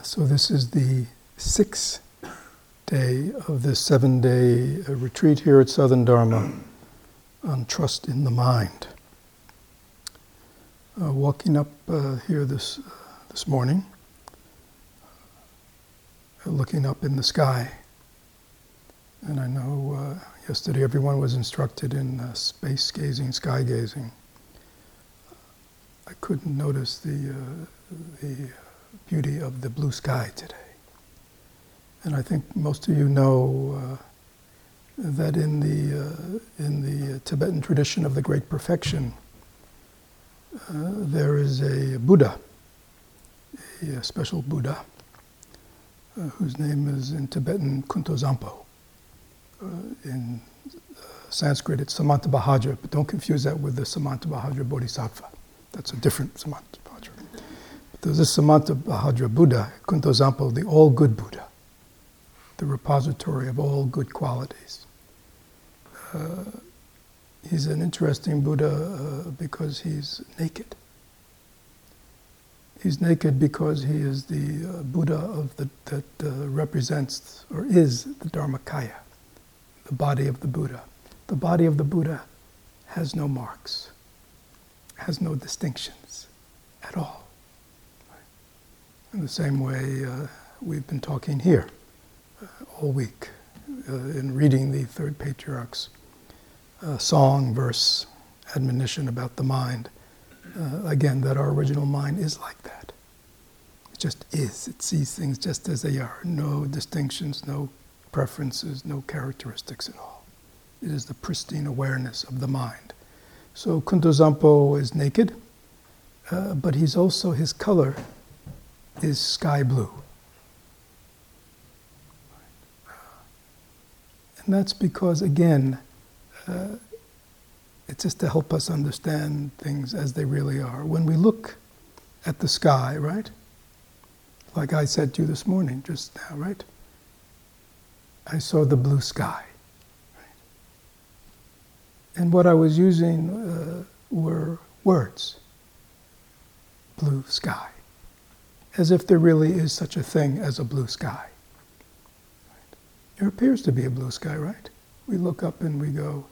So this is the 6th day of this 7-day retreat here at Southern Dharma on trust in the mind. Walking up here this morning, looking up in the sky, and I know yesterday everyone was instructed in space gazing, sky gazing. I couldn't notice the beauty of the blue sky today. And I think most of you know that in the Tibetan tradition of the Great Perfection, there is a Buddha, a special Buddha, whose name is in Tibetan Kuntozampo. In Sanskrit it's Samantabhadra, but don't confuse that with the Samantabhadra Bodhisattva. That's a different Samantabhadra. But there's this Samantabhadra Buddha, Kuntozampo, the all-good Buddha, the repository of all good qualities. He's an interesting Buddha because he's naked. He's naked because he is the Buddha that represents or is the Dharmakaya, the body of the Buddha. The body of the Buddha has no marks, has no distinctions at all. In the same way we've been talking here all week in reading the third patriarch's song, verse, admonition about the mind. Again, that our original mind is like that. It just is. It sees things just as they are. No distinctions, no preferences, no characteristics at all. It is the pristine awareness of the mind. So Kuntozampo is naked, but he's also, his color is sky blue. And that's because, again, it's just to help us understand things as they really are. When we look at the sky, right? Like I said to you this morning, just now, right? I saw the blue sky. Right? And what I was using were words. Blue sky. As if there really is such a thing as a blue sky. Right? There appears to be a blue sky, right? We look up and we go,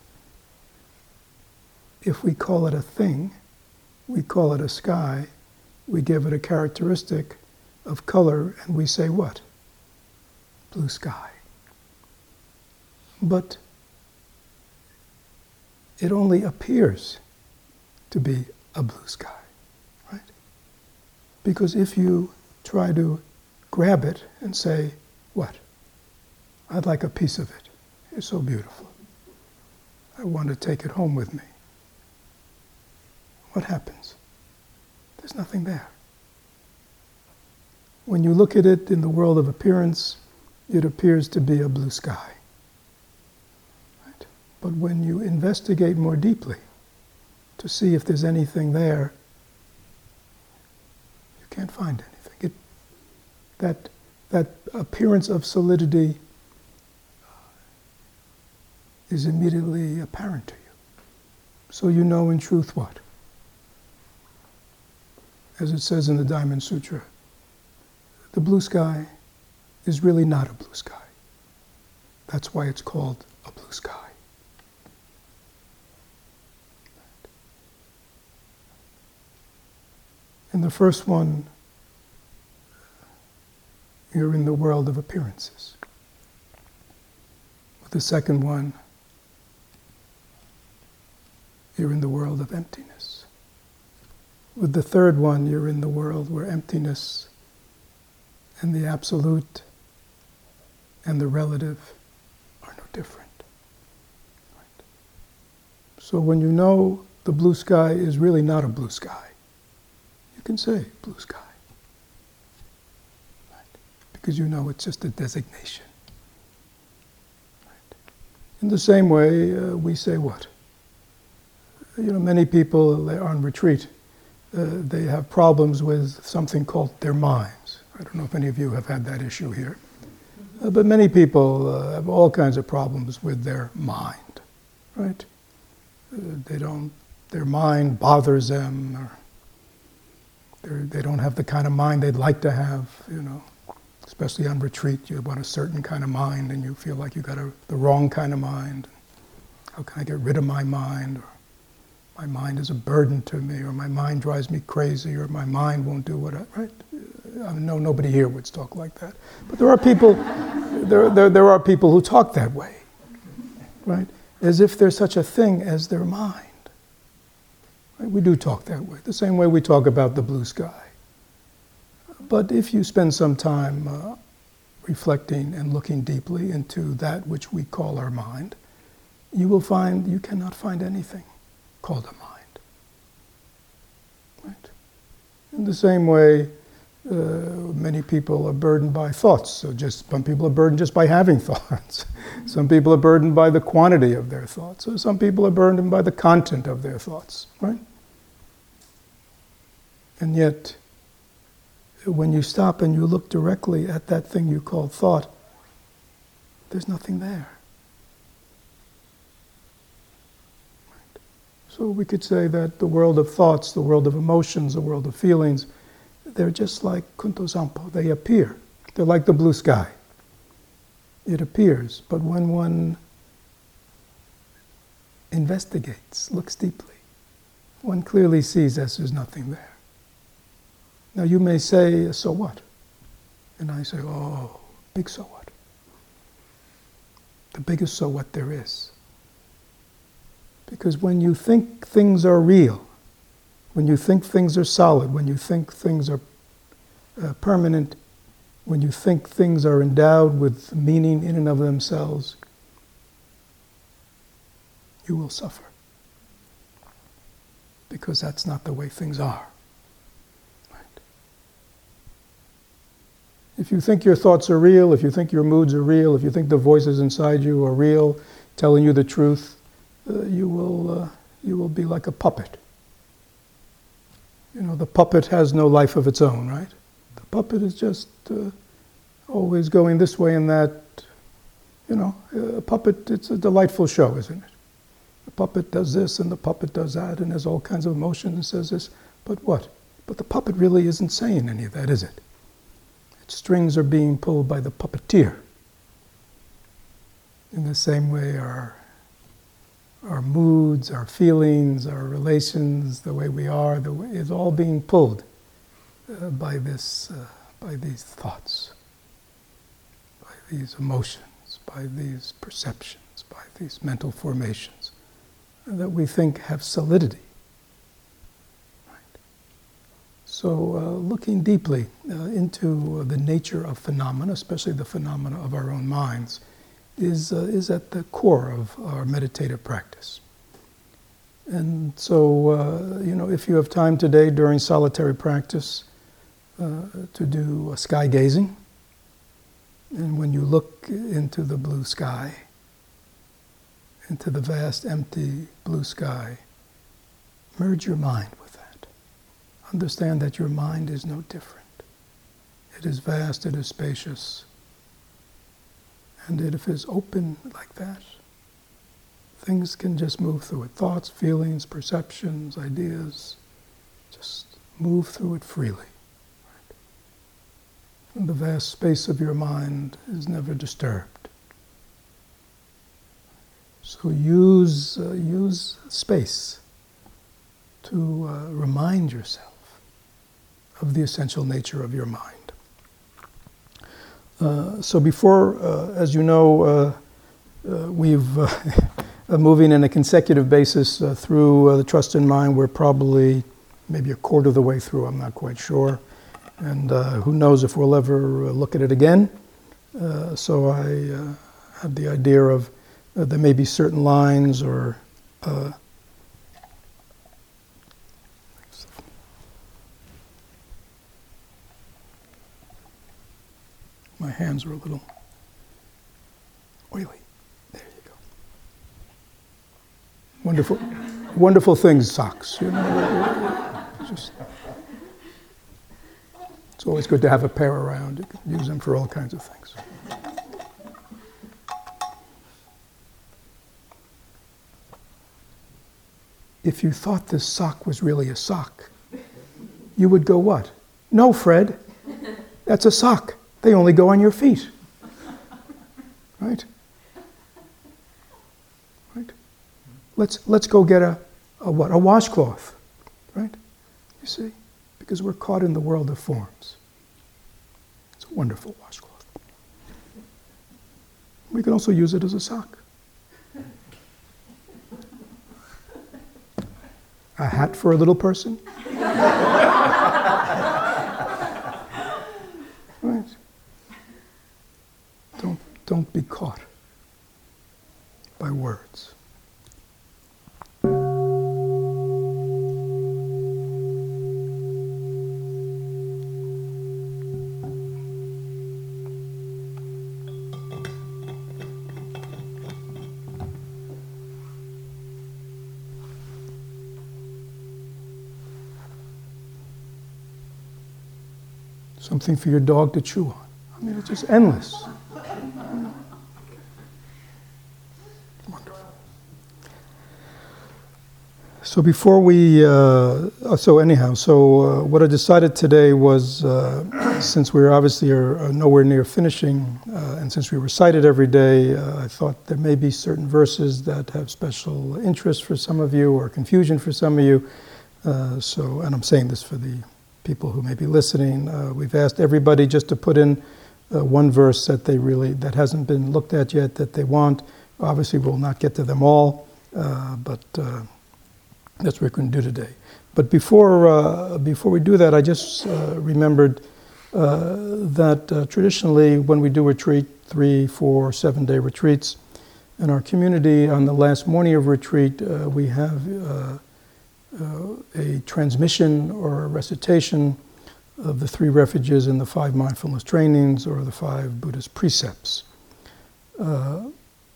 if we call it a thing, we call it a sky, we give it a characteristic of color, and we say what? Blue sky. But it only appears to be a blue sky, right? Because if you try to grab it and say, what? I'd like a piece of it. It's so beautiful. I want to take it home with me. What happens? There's nothing there. When you look at it in the world of appearance, it appears to be a blue sky. Right? But when you investigate more deeply to see if there's anything there, you can't find anything. That appearance of solidity is immediately apparent to you. So you know in truth what? As it says in the Diamond Sutra, the blue sky is really not a blue sky. That's why it's called a blue sky. In the first one, you're in the world of appearances. With the second one, you're in the world of emptiness. With the third one, you're in the world where emptiness and the absolute and the relative are no different. Right? So when you know the blue sky is really not a blue sky, you can say blue sky. Right? Because you know it's just a designation. Right? In the same way, we say what? Many people, they're on retreat. They have problems with something called their minds. I don't know if any of you have had that issue here. But many people have all kinds of problems with their mind, right? Their mind bothers them, or They don't have the kind of mind they'd like to have, especially on retreat. You want a certain kind of mind and you feel like you got the wrong kind of mind. How can I get rid of my mind? Or my mind is a burden to me, or my mind drives me crazy, or my mind won't do what right? I know nobody here would talk like that. But there are people, there are people who talk that way, right? As if there's such a thing as their mind. Right? We do talk that way, the same way we talk about the blue sky. But if you spend some time reflecting and looking deeply into that which we call our mind, you will find you cannot find anything called a mind. Right? In the same way, many people are burdened by thoughts. So some people are burdened just by having thoughts. Some people are burdened by the quantity of their thoughts. So some people are burdened by the content of their thoughts. Right? And yet, when you stop and you look directly at that thing you call thought, there's nothing there. So we could say that the world of thoughts, the world of emotions, the world of feelings, they're just like Kuntosampo. They appear. They're like the blue sky. It appears, but when one investigates, looks deeply, one clearly sees that there's nothing there. Now you may say, so what? And I say, oh, big so what. The biggest so what there is. Because when you think things are real, when you think things are solid, when you think things are permanent, when you think things are endowed with meaning in and of themselves, you will suffer. Because that's not the way things are. Right? If you think your thoughts are real, if you think your moods are real, if you think the voices inside you are real, telling you the truth, you will be like a puppet. The puppet has no life of its own, right? The puppet is just always going this way and that. A puppet, it's a delightful show, isn't it? The puppet does this and the puppet does that and has all kinds of emotion and says this. But what? But the puppet really isn't saying any of that, is it? Its strings are being pulled by the puppeteer. In the same way, our moods, our feelings, our relations, the way we are, is all being pulled by these thoughts, by these emotions, by these perceptions, by these mental formations that we think have solidity. Right? So looking deeply into the nature of phenomena, especially the phenomena of our own minds, is at the core of our meditative practice. And so, if you have time today during solitary practice to do sky gazing, and when you look into the blue sky, into the vast empty blue sky, merge your mind with that. Understand that your mind is no different. It is vast, it is spacious. And if it's open like that, things can just move through it. Thoughts, feelings, perceptions, ideas, just move through it freely. Right? And the vast space of your mind is never disturbed. So use space to remind yourself of the essential nature of your mind. So before, as you know, we've moving in a consecutive basis through the Trust in Mind. We're probably maybe a quarter of the way through, I'm not quite sure. And who knows if we'll ever look at it again. So I had the idea of there may be certain lines or my hands are a little oily. There you go. Wonderful, wonderful things, socks. It's always good to have a pair around. You can use them for all kinds of things. If you thought this sock was really a sock, you would go what? No, Fred, that's a sock. They only go on your feet. Right? Right? Let's go get a what? A washcloth. Right? You see? Because we're caught in the world of forms. It's a wonderful washcloth. We can also use it as a sock. A hat for a little person. Right. Don't be caught by words. Something for your dog to chew on. I mean, it's just endless. Wonderful. So before we, what I decided today was, since we obviously are nowhere near finishing, and since we recite it every day, I thought there may be certain verses that have special interest for some of you or confusion for some of you. And I'm saying this for the people who may be listening. We've asked everybody just to put in one verse that hasn't been looked at yet that they want. Obviously, we'll not get to them all, but that's what we're going to do today. But before we do that, I just remembered that traditionally, when we do retreat, 3, 4, 7-day retreats in our community, on the last morning of retreat, we have a transmission or a recitation of the 3 refuges in the 5 mindfulness trainings or the 5 Buddhist precepts. And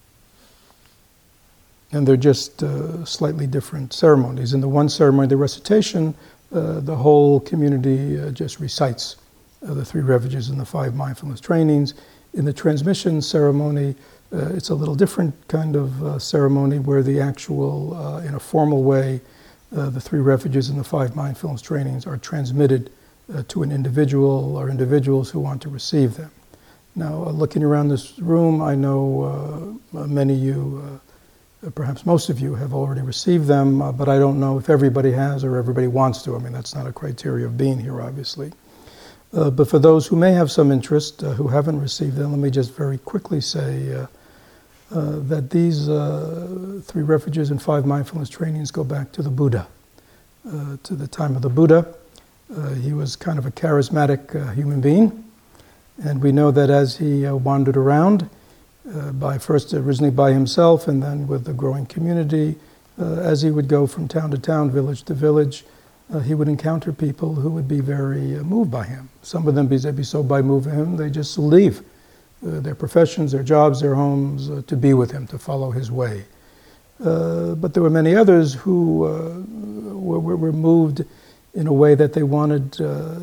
they're just slightly different ceremonies. In the one ceremony, the recitation, the whole community just recites the 3 refuges in the 5 mindfulness trainings. In the transmission ceremony, it's a little different kind of ceremony where the actual, in a formal way, the 3 refuges and the 5 mindfulness trainings are transmitted to an individual or individuals who want to receive them. Now, looking around this room, I know many of you, perhaps most of you, have already received them, but I don't know if everybody has or everybody wants to. I mean, that's not a criteria of being here, obviously. But for those who may have some interest, who haven't received them, let me just very quickly say that these 3 refuges and 5 mindfulness trainings go back to the Buddha, to the time of the Buddha. He was kind of a charismatic human being, and we know that as he wandered around, originally by himself and then with the growing community, as he would go from town to town, village to village, he would encounter people who would be very moved by him. Some of them, they'd be so moved by him, they just leave their professions, their jobs, their homes, to be with him, to follow his way. But there were many others who were moved in a way that they wanted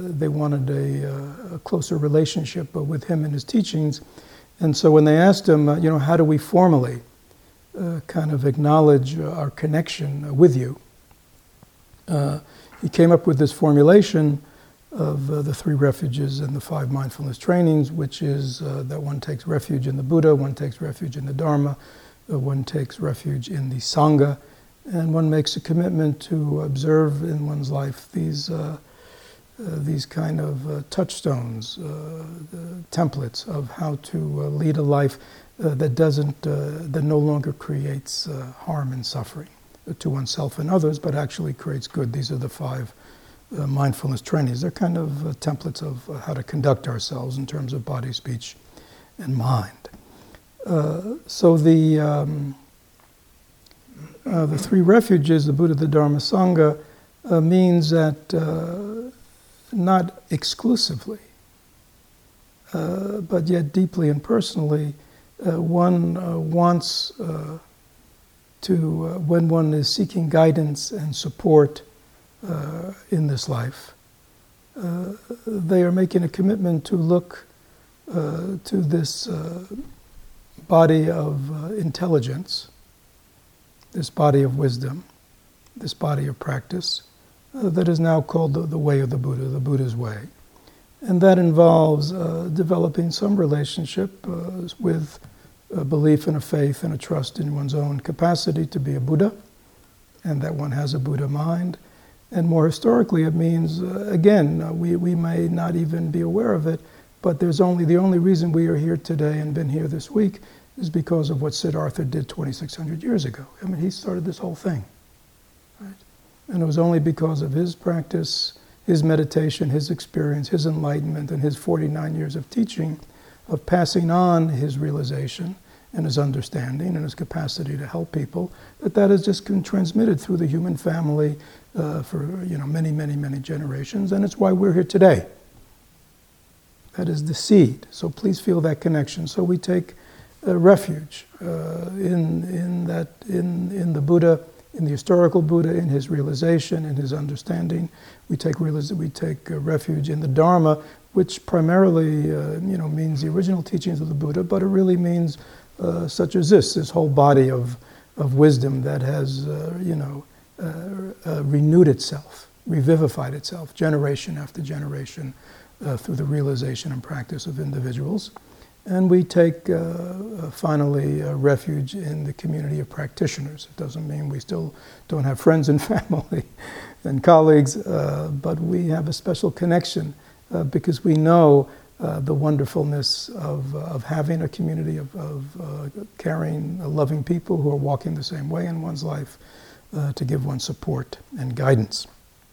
a closer relationship with him and his teachings. And so when they asked him, how do we formally kind of acknowledge our connection with you, he came up with this formulation of the 3 refuges and the 5 mindfulness trainings, which is that one takes refuge in the Buddha, one takes refuge in the Dharma, one takes refuge in the Sangha, and one makes a commitment to observe in one's life these kind of touchstones, templates of how to lead a life that no longer creates harm and suffering to oneself and others, but actually creates good. These are the 5 mindfulness trainings. They're kind of templates of how to conduct ourselves in terms of body, speech, and mind. So the 3 refuges, the Buddha, the Dharma, Sangha, means that not exclusively, but yet deeply and personally, one wants to, when one is seeking guidance and support in this life, they are making a commitment to look to this body of intelligence, this body of wisdom, this body of practice, that is now called the way of the Buddha, the Buddha's way. And that involves developing some relationship with a belief and a faith and a trust in one's own capacity to be a Buddha, and that one has a Buddha mind. And more historically, it means, again, we may not even be aware of it, but the only reason we are here today and been here this week is because of what Siddhartha did 2,600 years ago. I mean, he started this whole thing, right? And it was only because of his practice, his meditation, his experience, his enlightenment, and his 49 years of teaching, of passing on his realization and his understanding and his capacity to help people, that has just been transmitted through the human family for many, many, many generations, and it's why we're here today. That is the seed. So please feel that connection. So we take refuge in the Buddha, in the historical Buddha, in his realization, in his understanding. We take refuge in the Dharma, which primarily means the original teachings of the Buddha, but it really means such as this whole body of wisdom that has renewed itself, revivified itself, generation after generation, through the realization and practice of individuals. And we take, finally, refuge in the community of practitioners. It doesn't mean we still don't have friends and family and colleagues, but we have a special connection because we know the wonderfulness of having a community of caring, loving people who are walking the same way in one's life to give one support and guidance.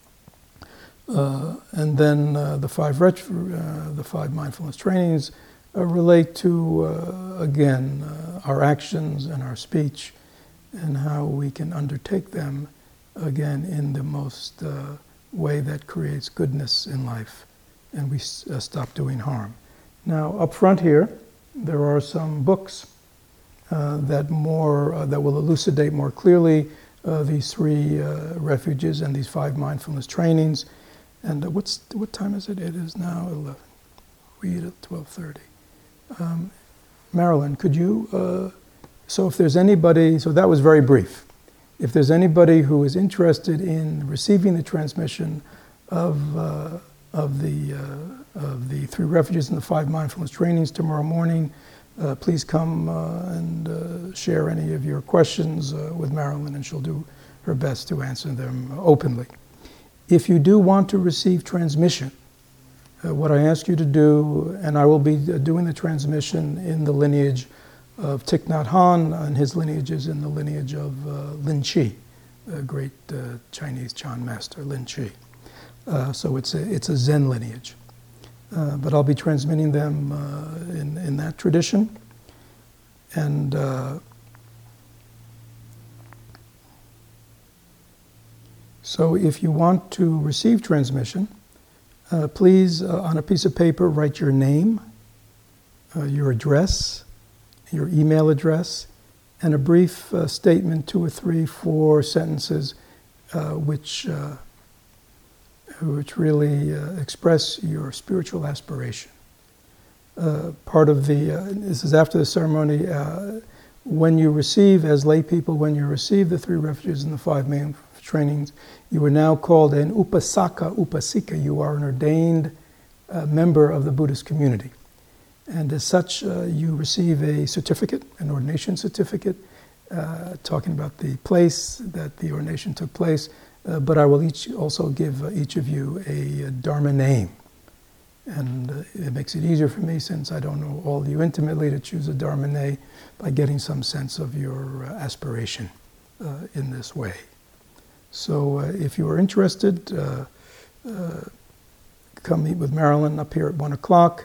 And then the five mindfulness trainings relate to, again, our actions and our speech and how we can undertake them, again, in the most way that creates goodness in life and we stop doing harm. Now, up front here, there are some books that will elucidate more clearly these three refuges and these five mindfulness trainings. And what time is it? It is now 11. We eat at 12:30. Marilyn, could you? So if there's anybody, so that was very brief. If there's anybody who is interested in receiving the transmission of the three refuges and the five mindfulness trainings tomorrow morning, please come and share any of your questions with Marilyn, and she'll do her best to answer them openly. If you do want to receive transmission, what I ask you to do, and I will be doing the transmission in the lineage of Thich Nhat Hanh, and his lineage is in the lineage of Lin Chi, a great Chinese Chan master, Lin Chi. So it's a Zen lineage. But I'll be transmitting them in that tradition. And so if you want to receive transmission, please, on a piece of paper, write your name, your address, your email address, and a brief statement, 2 or 3, 4 sentences, which really express your spiritual aspiration. Part of this is after the ceremony, when you receive, as lay people, when you receive the three refuges and the five main trainings, you are now called an upasaka, upasika. You are an ordained member of the Buddhist community. And as such, you receive a certificate, an ordination certificate, talking about the place that the ordination took place. But I will also give each of you a Dharma name. And it makes it easier for me, since I don't know all of you intimately, to choose a Dharma name by getting some sense of your aspiration in this way. So if you are interested, come meet with Marilyn up here at 1 o'clock.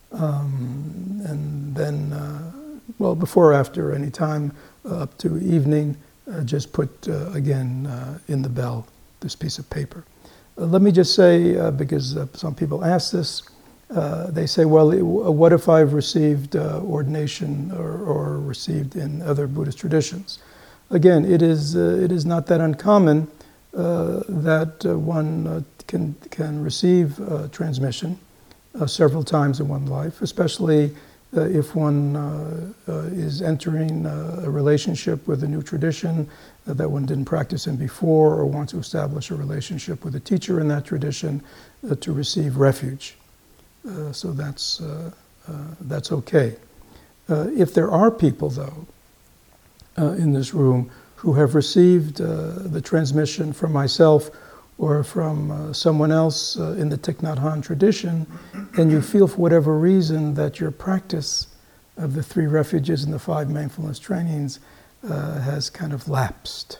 And then, before or after, any time up to evening, just put, again, in the bell, this piece of paper. Let me just say, because some people ask this, they say, well, what if I've received ordination or received in other Buddhist traditions? Again, it is not that uncommon that one can receive transmission several times in one's life, especially if one is entering a relationship with a new tradition that one didn't practice in before, or wants to establish a relationship with a teacher in that tradition, to receive refuge. So that's okay. If there are people, though, in this room who have received the transmission from myself or from someone else in the Thich Nhat Hanh tradition, and you feel for whatever reason that your practice of the 3 refuges and the 5 mindfulness trainings has kind of lapsed,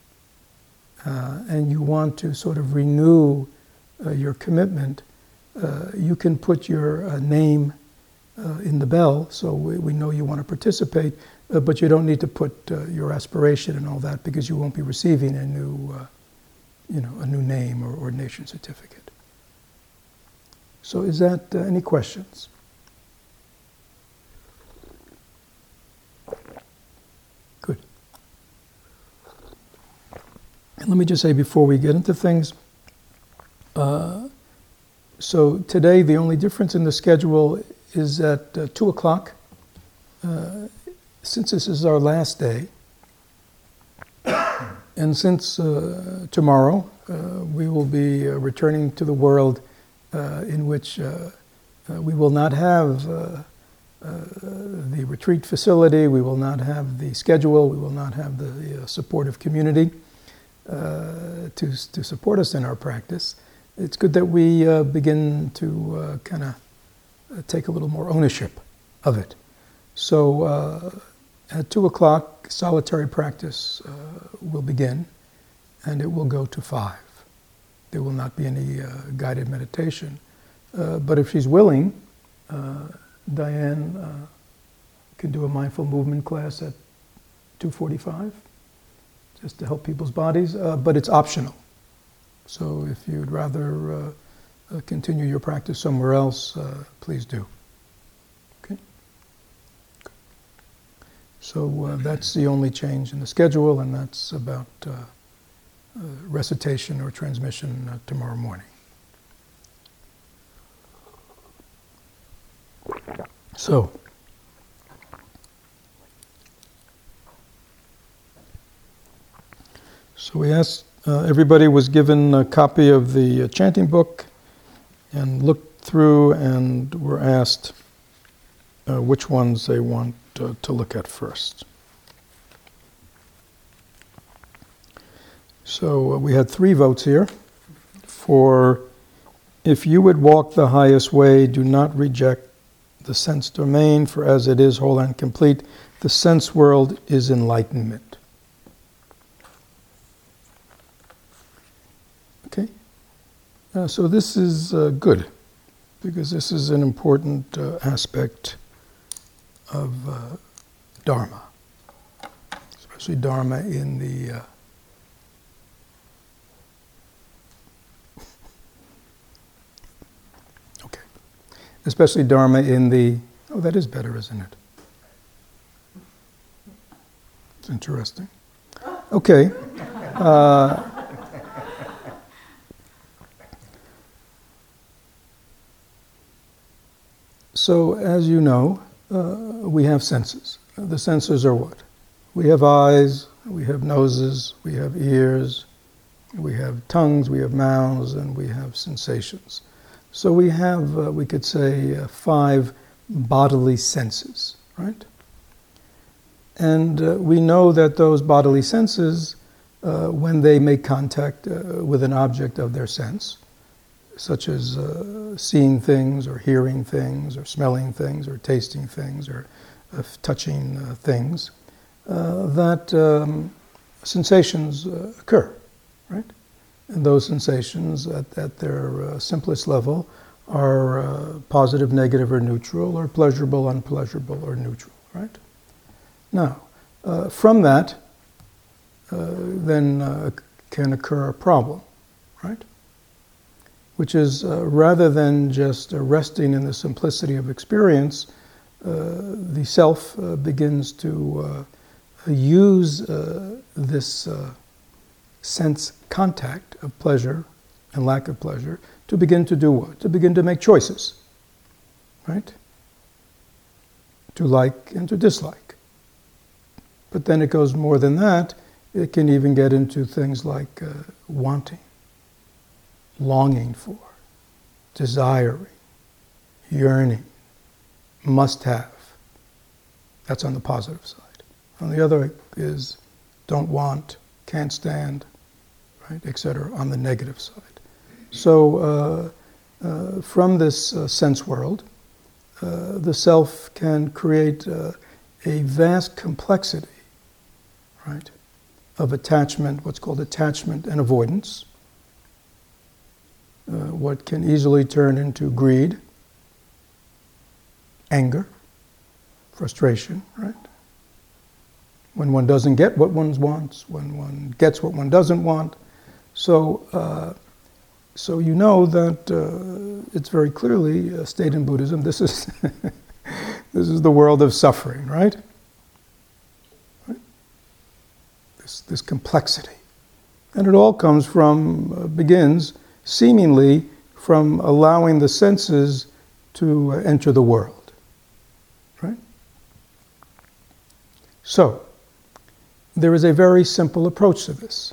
and you want to sort of renew your commitment, you can put your name in the bell, so we know you want to participate, but you don't need to put your aspiration and all that, because you won't be receiving a new name or ordination certificate. So is that any questions? Good. And let me just say before we get into things, so today the only difference in the schedule is at 2 o'clock. Since this is our last day, and since tomorrow we will be returning to the world in which we will not have the retreat facility, we will not have the schedule, we will not have the supportive community to support us in our practice. It's good that we begin to kind of take a little more ownership of it. So at 2 o'clock, solitary practice will begin, and it will go to 5. There will not be any guided meditation. But if she's willing, Diane can do a mindful movement class at 2:45, just to help people's bodies, but it's optional. So if you'd rather continue your practice somewhere else, please do. Okay? So that's the only change in the schedule, and that's about recitation or transmission tomorrow morning. So, we asked, everybody was given a copy of the chanting book and looked through and were asked which ones they want to look at first. So we had 3 votes here for, if you would walk the highest way, do not reject the sense domain, for as it is whole and complete, the sense world is enlightenment. Okay? So this is good, because this is an important aspect of Dharma, especially Dharma in the especially Dharma in the, oh, that is better, isn't it? It's interesting. Okay. So, as you know, we have senses. The senses are what? We have eyes, we have noses, we have ears, we have tongues, we have mouths, and we have sensations. So we have, we could say, 5 bodily senses, right? And we know that those bodily senses, when they make contact with an object of their sense, such as seeing things, or hearing things, or smelling things, or tasting things, or touching things, that sensations occur, right? And those sensations at their simplest level are positive, negative, or neutral, or pleasurable, unpleasurable, or neutral, right? Now, from that, then can occur a problem, right? Which is rather than just resting in the simplicity of experience, the self begins to use this sense contact of pleasure and lack of pleasure to begin to do what? To begin to make choices, right? to like and to dislike. But then it goes more than that. It can even get into things like wanting, longing for, desiring, yearning, must have. That's on the positive side. On the other is don't want, can't stand, right, etc. on the negative side. So from this sense world, the self can create a vast complexity, right, of attachment, what's called attachment and avoidance, what can easily turn into greed, anger, frustration, right? When one doesn't get what one wants, when one gets what one doesn't want. So you know that it's very clearly stated in Buddhism, this is this is the world of suffering, right? This complexity. And it all comes from, begins seemingly from allowing the senses to enter the world, right? So, there is a very simple approach to this,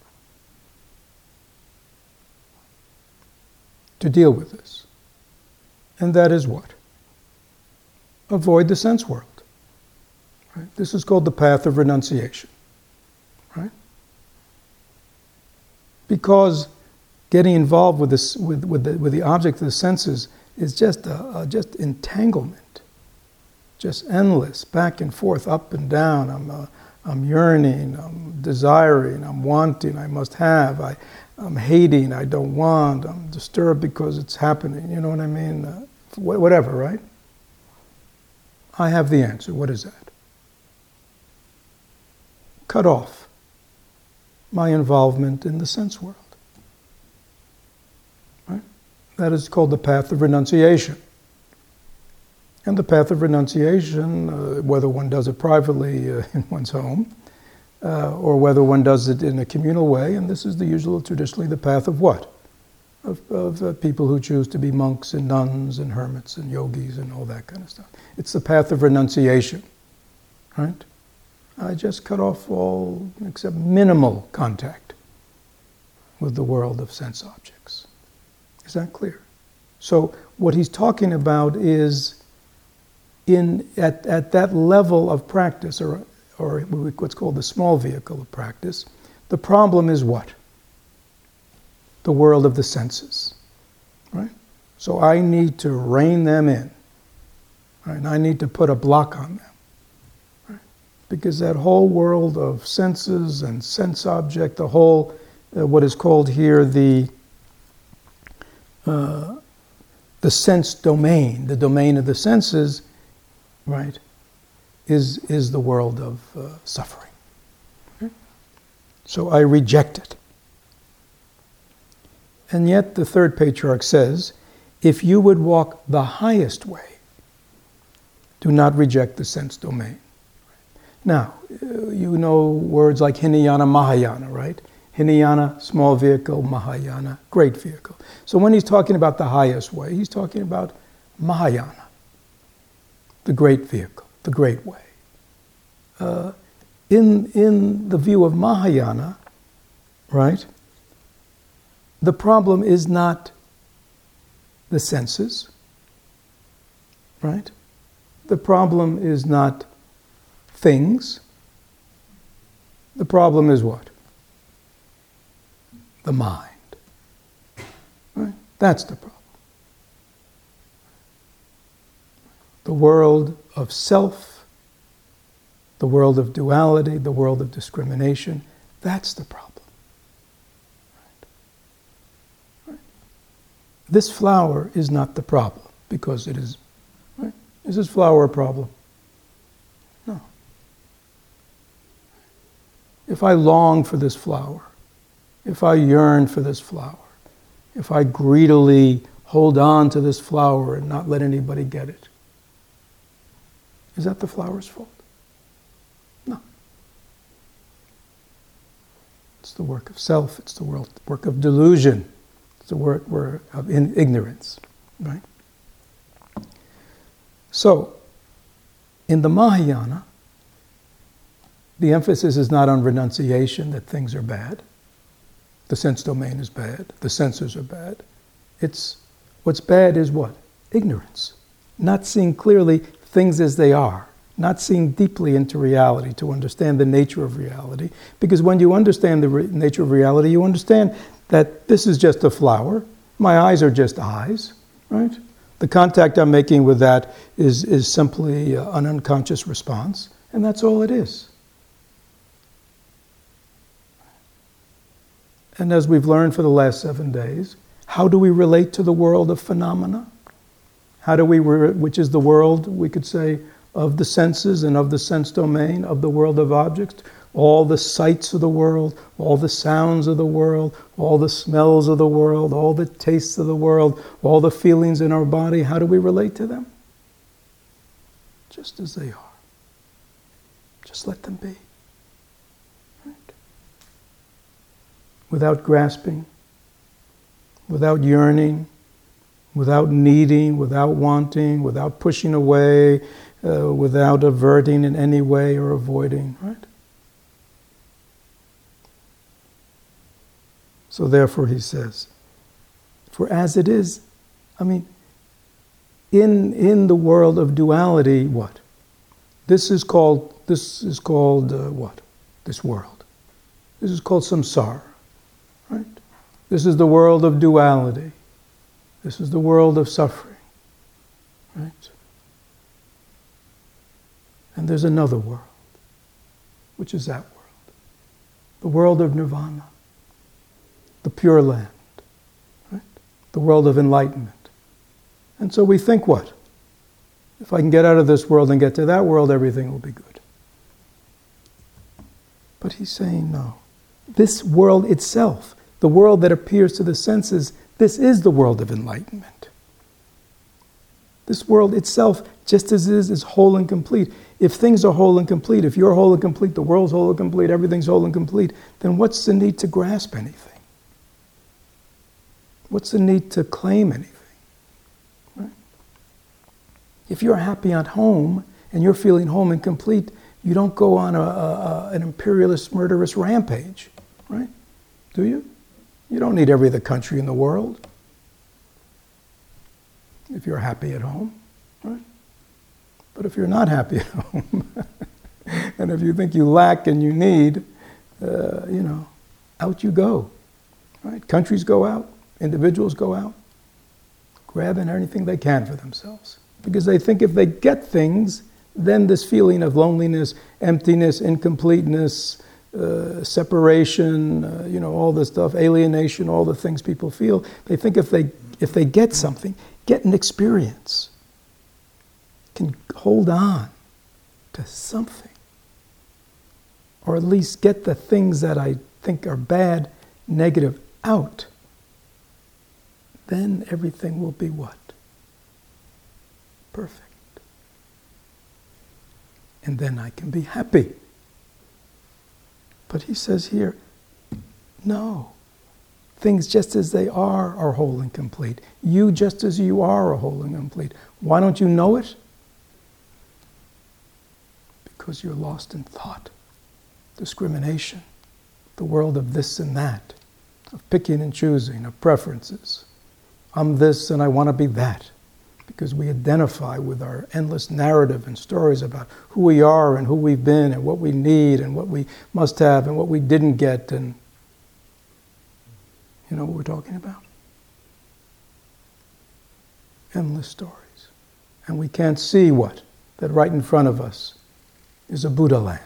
to deal with this. And that is what? Avoid the sense world. Right? This is called the path of renunciation. Right? Because getting involved with this, with the object of the senses is just just entanglement, just endless, back and forth, up and down. I'm yearning, I'm desiring, I'm wanting, I must have, I'm hating, I don't want, I'm disturbed because it's happening. You know what I mean? Whatever, right? I have the answer. What is that? Cut off my involvement in the sense world. Right? That is called the path of renunciation. And the path of renunciation, whether one does it privately in one's home, or whether one does it in a communal way, and this is the usual, traditionally, the path of what? Of people who choose to be monks and nuns and hermits and yogis and all that kind of stuff. It's the path of renunciation, right? I just cut off all except minimal contact with the world of sense objects. Is that clear? So what he's talking about is at that level of practice, or what's called the small vehicle of practice, the problem is what? The world of the senses, right? So I need to rein them in, right? And I need to put a block on them, right? Because that whole world of senses and sense object, the whole, what is called here the sense domain, the domain of the senses, right, is the world of suffering. Okay? So I reject it. And yet the third patriarch says, if you would walk the highest way, do not reject the sense domain. Now, you know words like Hinayana, Mahayana, right? Hinayana, small vehicle, Mahayana, great vehicle. So when he's talking about the highest way, he's talking about Mahayana, the great vehicle, the great way. In the view of Mahayana, right, the problem is not the senses, right? The problem is not things. The problem is what? The mind. Right? That's the problem. The world of self, the world of duality, the world of discrimination, that's the problem. This flower is not the problem, because it is, right? Is this flower a problem? No. If I long for this flower, if I yearn for this flower, if I greedily hold on to this flower and not let anybody get it, is that the flower's fault? No. It's the work of self, it's the work of delusion. The word of ignorance, right? So, In the Mahayana, the emphasis is not on renunciation, that things are bad. The sense domain is bad. The senses are bad. It's what's bad is what? Ignorance. Not seeing clearly things as they are. Not seeing deeply into reality to understand the nature of reality. Because when you understand the nature of reality, you understand that this is just a flower. My eyes are just eyes, right? The contact I'm making with that is simply an unconscious response, and that's all it is. And as we've learned for the last 7 days, how do we relate to the world of phenomena? How do we, which is the world, we could say, of the senses and of the sense domain, of the world of objects, all the sights of the world, all the sounds of the world, all the smells of the world, all the tastes of the world, all the feelings in our body, how do we relate to them? Just as they are. Just let them be. Right? Without grasping, without yearning, without needing, without wanting, without pushing away, without averting in any way or avoiding, right? So therefore he says, for as it is, in the world of duality, what? This is called what? This world. This is called samsara, right? This is the world of duality. This is the world of suffering, right? And there's another world, which is that world. The world of nirvana, the Pure Land, right? The world of enlightenment. And so we think what? If I can get out of this world and get to that world, everything will be good. But he's saying no. This world itself, the world that appears to the senses, this is the world of enlightenment. This world itself, just as it is whole and complete. If things are whole and complete, if you're whole and complete, the world's whole and complete, everything's whole and complete, then what's the need to grasp anything? What's the need to claim anything? Right? If you're happy at home and you're feeling whole and complete, you don't go on an imperialist, murderous rampage, right? Do you? You don't need every other country in the world if you're happy at home, right? But if you're not happy at home, and if you think you lack and you need, out you go, right? Countries go out, individuals go out, grabbing anything they can for themselves. Because they think if they get things, then this feeling of loneliness, emptiness, incompleteness, separation, all this stuff, alienation, all the things people feel, they think if they get something, get an experience, can hold on to something, or at least get the things that I think are bad, negative, out, then everything will be what? Perfect. And then I can be happy. But he says here, no. Things just as they are whole and complete. You just as you are whole and complete. Why don't you know it? Because you're lost in thought, discrimination, the world of this and that, of picking and choosing, of preferences. I'm this and I want to be that. Because we identify with our endless narrative and stories about who we are and who we've been and what we need and what we must have and what we didn't get. And you know what we're talking about? Endless stories. And we can't see what? That right in front of us is a Buddha land.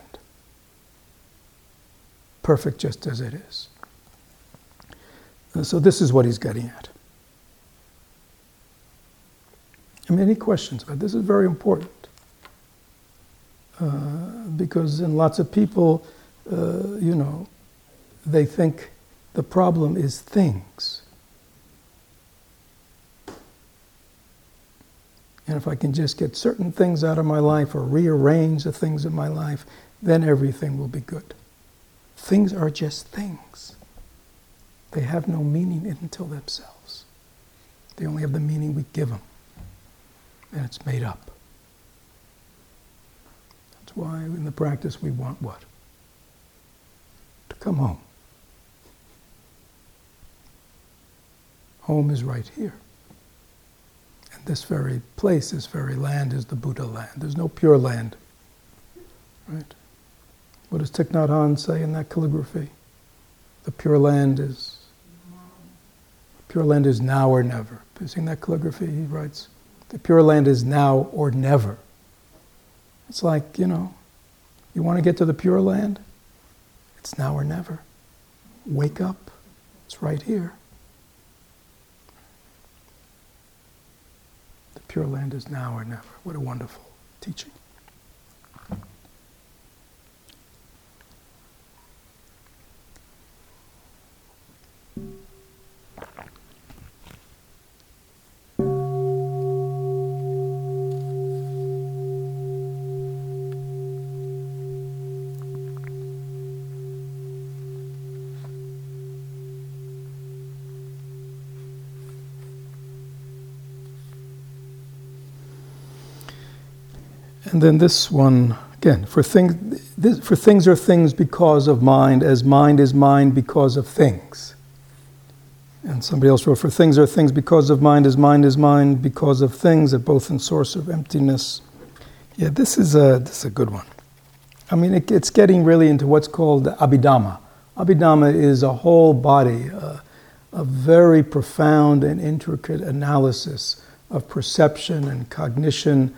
Perfect just as it is. And so this is what he's getting at. Any questions about this? Is very important. Because in lots of people, they think the problem is things. And if I can just get certain things out of my life or rearrange the things in my life, then everything will be good. Things are just things. They have no meaning until themselves. They only have the meaning we give them. And it's made up. That's why in the practice we want what? To come home. Home is right here. And this very place, this very land is the Buddha land. There's no pure land. Right? What does Thich Nhat Hanh say in that calligraphy? The pure land is now or never. Have you seen that calligraphy? He writes, the pure land is now or never. It's like, you want to get to the pure land? It's now or never. Wake up. It's right here. The pure land is now or never. What a wonderful teaching. And then this one, again, for things are things because of mind, as mind is mind because of things. And somebody else wrote, for things are things because of mind, as mind is mind because of things, that both in source of emptiness. Yeah, this is a good one. I mean, it's getting really into what's called Abhidhamma. Abhidhamma is a whole body, a very profound and intricate analysis of perception and cognition,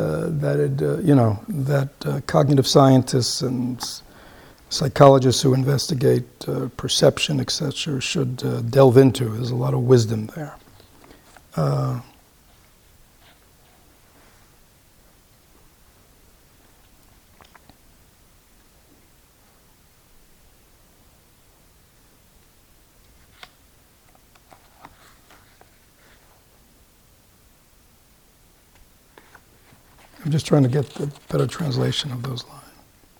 that cognitive scientists and psychologists who investigate perception, etc., should delve into. There's a lot of wisdom there. I'm just trying to get the better translation of those lines.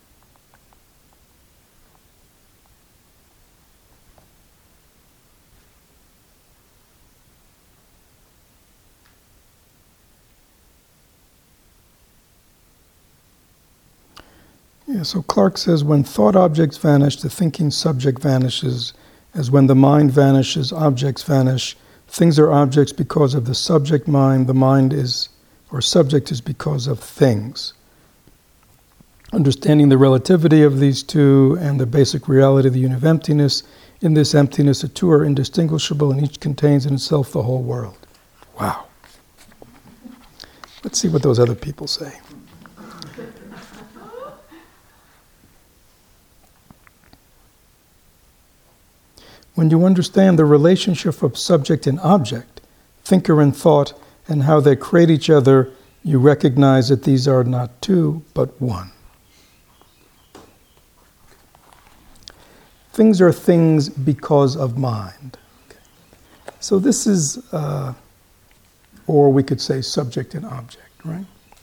Yeah, so Clark says, when thought objects vanish, the thinking subject vanishes, as when the mind vanishes, objects vanish. Things are objects because of the subject mind, the mind is, or subject is because of things. Understanding the relativity of these two and the basic reality of the unit of emptiness, in this emptiness the two are indistinguishable and each contains in itself the whole world. Wow. Let's see what those other people say. When you understand the relationship of subject and object, thinker and thought, and how they create each other, you recognize that these are not two, but one. Things are things because of mind. Okay. So this is, or we could say subject and object, right?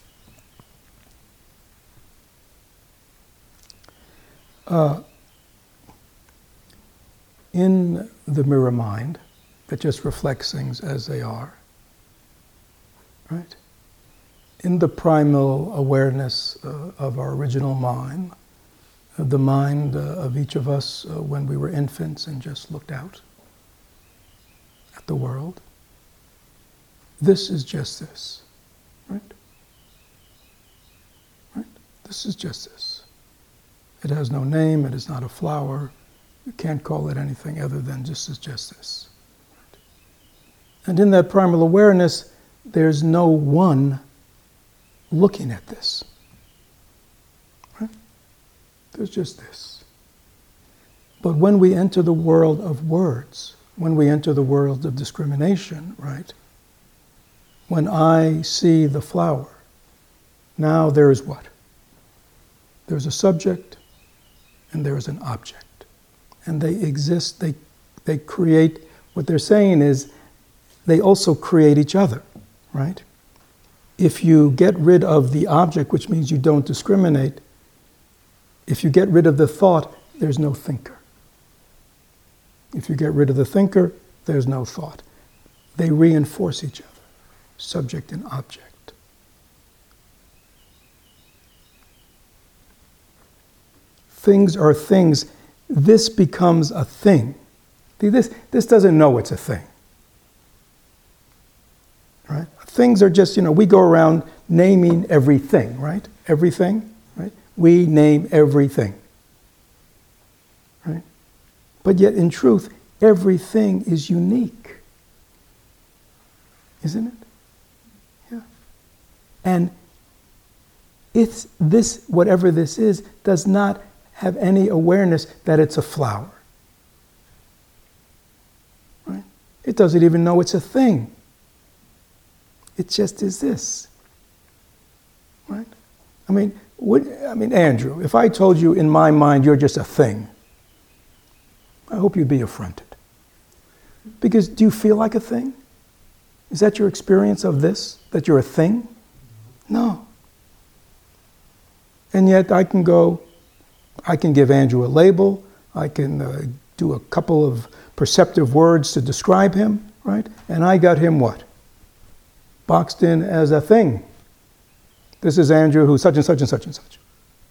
In the mirror mind, that just reflects things as they are, right? In the primal awareness of our original mind, the mind of each of us when we were infants and just looked out at the world, this is just this, right? Right? This is just this. It has no name, it is not a flower. You can't call it anything other than just this. Right? And in that primal awareness, there's no one looking at this. Right? There's just this. But when we enter the world of words, when we enter the world of discrimination, right? When I see the flower, now there is what? There's a subject and there is an object. And they exist, they create, what they're saying is, they also create each other, right? If you get rid of the object, which means you don't discriminate, if you get rid of the thought, there's no thinker. If you get rid of the thinker, there's no thought. They reinforce each other, subject and object. things are things, this becomes a thing. See, this doesn't know it's a thing. Right? Things are just, we go around naming everything, right? Everything, right? We name everything. Right? But yet, in truth, everything is unique. Isn't it? Yeah. And it's this, whatever this is, does not have any awareness that it's a flower. Right? It doesn't even know it's a thing. It just is this. Right? I mean, Andrew, if I told you in my mind you're just a thing, I hope you'd be affronted. Because do you feel like a thing? Is that your experience of this? That you're a thing? No. And yet I can give Andrew a label, I can do a couple of perceptive words to describe him, right? And I got him what? Boxed in as a thing. This is Andrew who's such and such and such and such.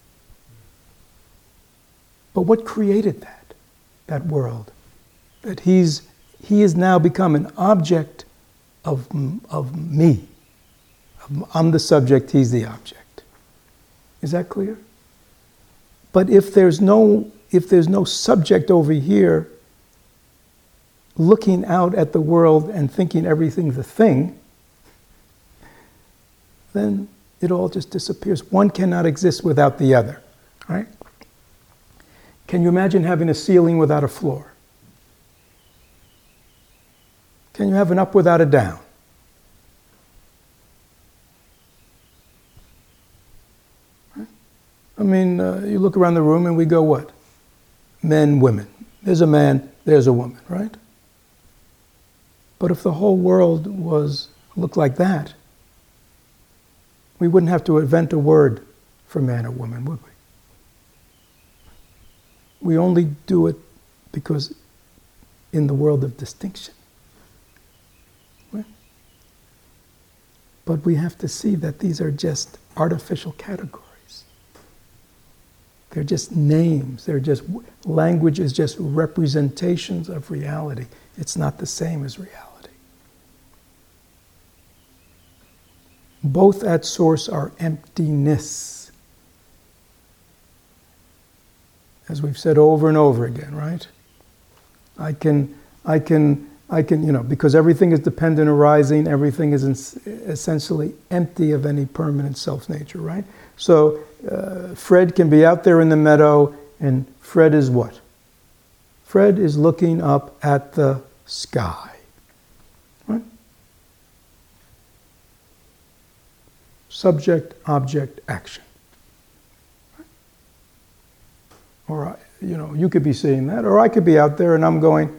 But what created that world? That he has now become an object of me. I'm the subject, he's the object. Is that clear? But if there's no subject over here looking out at the world and thinking everything's a thing, then it all just disappears. One cannot exist without the other, right? Can you imagine having a ceiling without a floor? Can you have an up without a down? Right? I mean, you look around the room and we go, what? Men, women. There's a man, there's a woman, right? But if the whole world looked like that, we wouldn't have to invent a word for man or woman, would we? We only do it because in the world of distinction. Right? But we have to see that these are just artificial categories. They're just names. Language is just representations of reality. It's not the same as reality. Both at source are emptiness. As we've said over and over again, right? I can, because everything is dependent arising, everything is essentially empty of any permanent self-nature, right? So Fred can be out there in the meadow, and Fred is what? Fred is looking up at the sky. Right? Subject, object, action. Right? Or, you could be seeing that, or I could be out there and I'm going,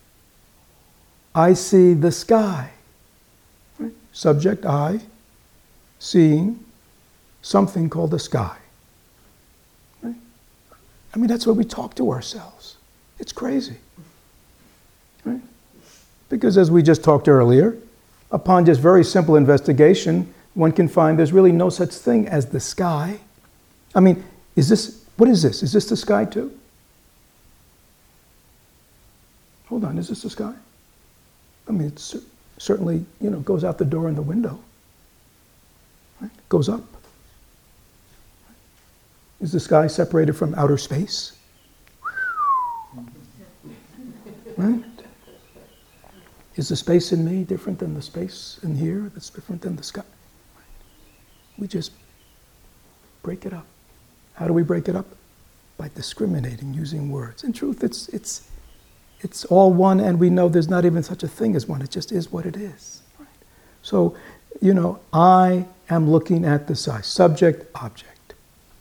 I see the sky. Right? Subject, I, seeing something called the sky. Right? I mean, that's what we talk to ourselves. It's crazy. Right? Because as we just talked earlier, upon just very simple investigation, one can find there's really no such thing as the sky. I mean, what is this? Is this the sky too? Hold on, is this the sky? I mean, it certainly, goes out the door and the window. Right? Goes up. Is the sky separated from outer space? Right? Is the space in me different than the space in here that's different than the sky? We just break it up. How do we break it up? By discriminating, using words. In truth, it's all one, and we know there's not even such a thing as one. It just is what it is. Right? So, I am looking at the sky. Subject, object.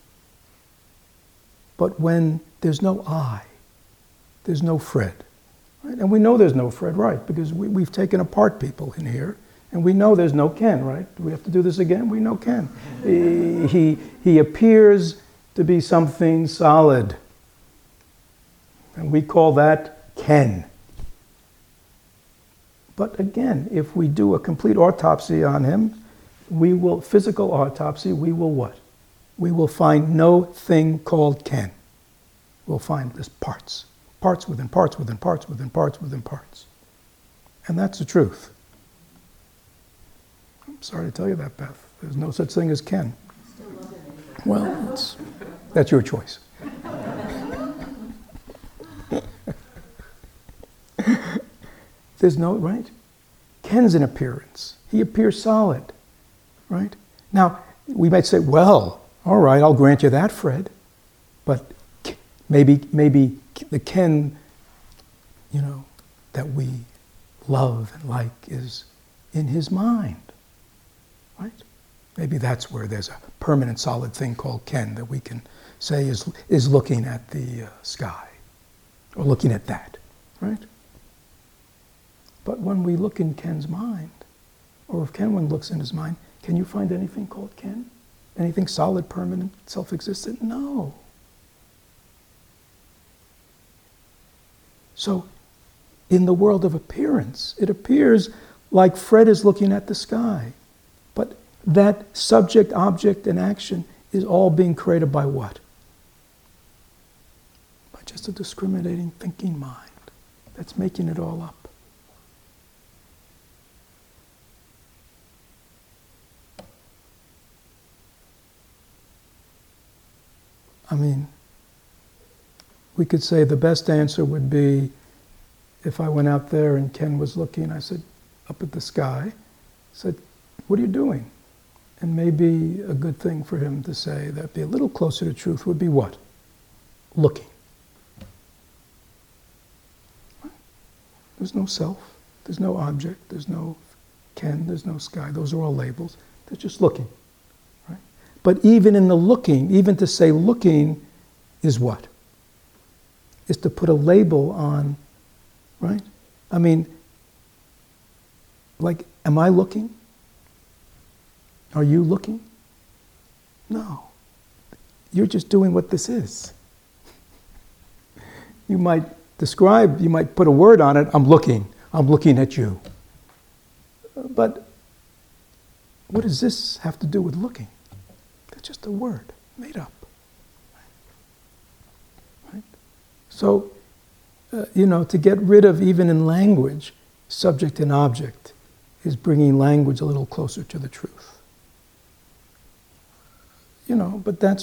But when there's no I, there's no Fred. Right? And we know there's no Fred, right? Because we've taken apart people in here. And we know there's no Ken, right? Do we have to do this again? We know Ken. He appears to be something solid. And we call that Ken. But again, if we do a complete autopsy on him, physical autopsy, we will what? We will find no thing called Ken. we'll find this parts. Parts within parts within parts within parts within parts. And that's the truth. I'm sorry to tell you that, Beth. There's no such thing as Ken. Well, that's your choice. There's no, right? Ken's an appearance. He appears solid, right? Now, we might say, well, all right, I'll grant you that, Fred. But maybe the Ken, that we love and like is in his mind, right? Maybe that's where there's a permanent solid thing called Ken that we can say is looking at the sky, or looking at that, right? But when we look in Ken's mind, or if Ken looks in his mind, can you find anything called Ken? Anything solid, permanent, self-existent? No. So, in the world of appearance, it appears like Fred is looking at the sky. But that subject, object, and action is all being created by what? By just a discriminating thinking mind that's making it all up. I mean, we could say the best answer would be if I went out there and Ken was looking, I said, up at the sky, I said, what are you doing? And maybe a good thing for him to say that'd be a little closer to truth would be what? Looking. There's no self, there's no object, there's no Ken, there's no sky, those are all labels. They're just looking. But even in the looking, even to say looking is what? Is to put a label on, right? I mean, like, am I looking? Are you looking? No. You're just doing what this is. You might describe, you might put a word on it, I'm looking at you. But what does this have to do with looking? It's just a word, made up. Right? So, to get rid of, even in language, subject and object is bringing language a little closer to the truth. But that's,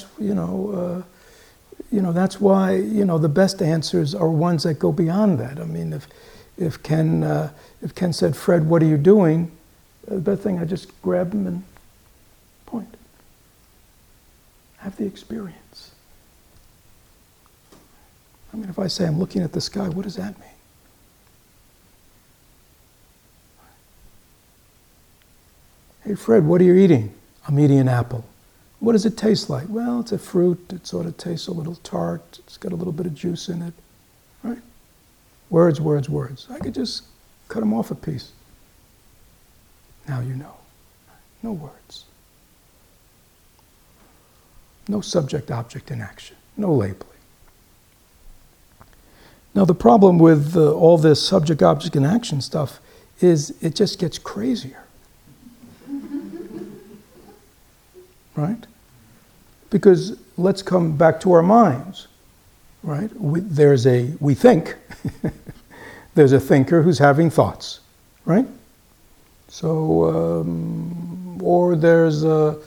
that's why, the best answers are ones that go beyond that. I mean, if Ken said, Fred, what are you doing? The best thing, I just grab him and point. Have the experience. I mean, if I say I'm looking at the sky, what does that mean? Hey, Fred, what are you eating? I'm eating an apple. What does it taste like? Well, it's a fruit. It sort of tastes a little tart. It's got a little bit of juice in it. Right? Words, words, words. I could just cut them off a piece. Now you know. No words. No subject, object, and action. No labeling. Now the problem with all this subject, object, and action stuff is it just gets crazier. Right? Because let's come back to our minds. Right? We think, there's a thinker who's having thoughts. Right? So, or there's a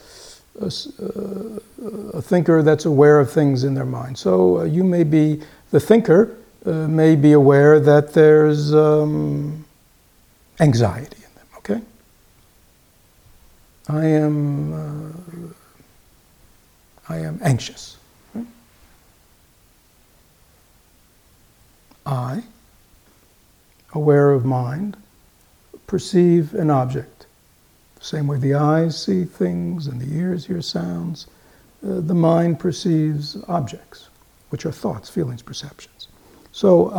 thinker that's aware of things in their mind. So you may be, the thinker may be aware that there's anxiety in them, okay? I am anxious. Right? I, aware of mind, perceive an object. The same way the eyes see things and the ears hear sounds, the mind perceives objects, which are thoughts, feelings, perceptions. So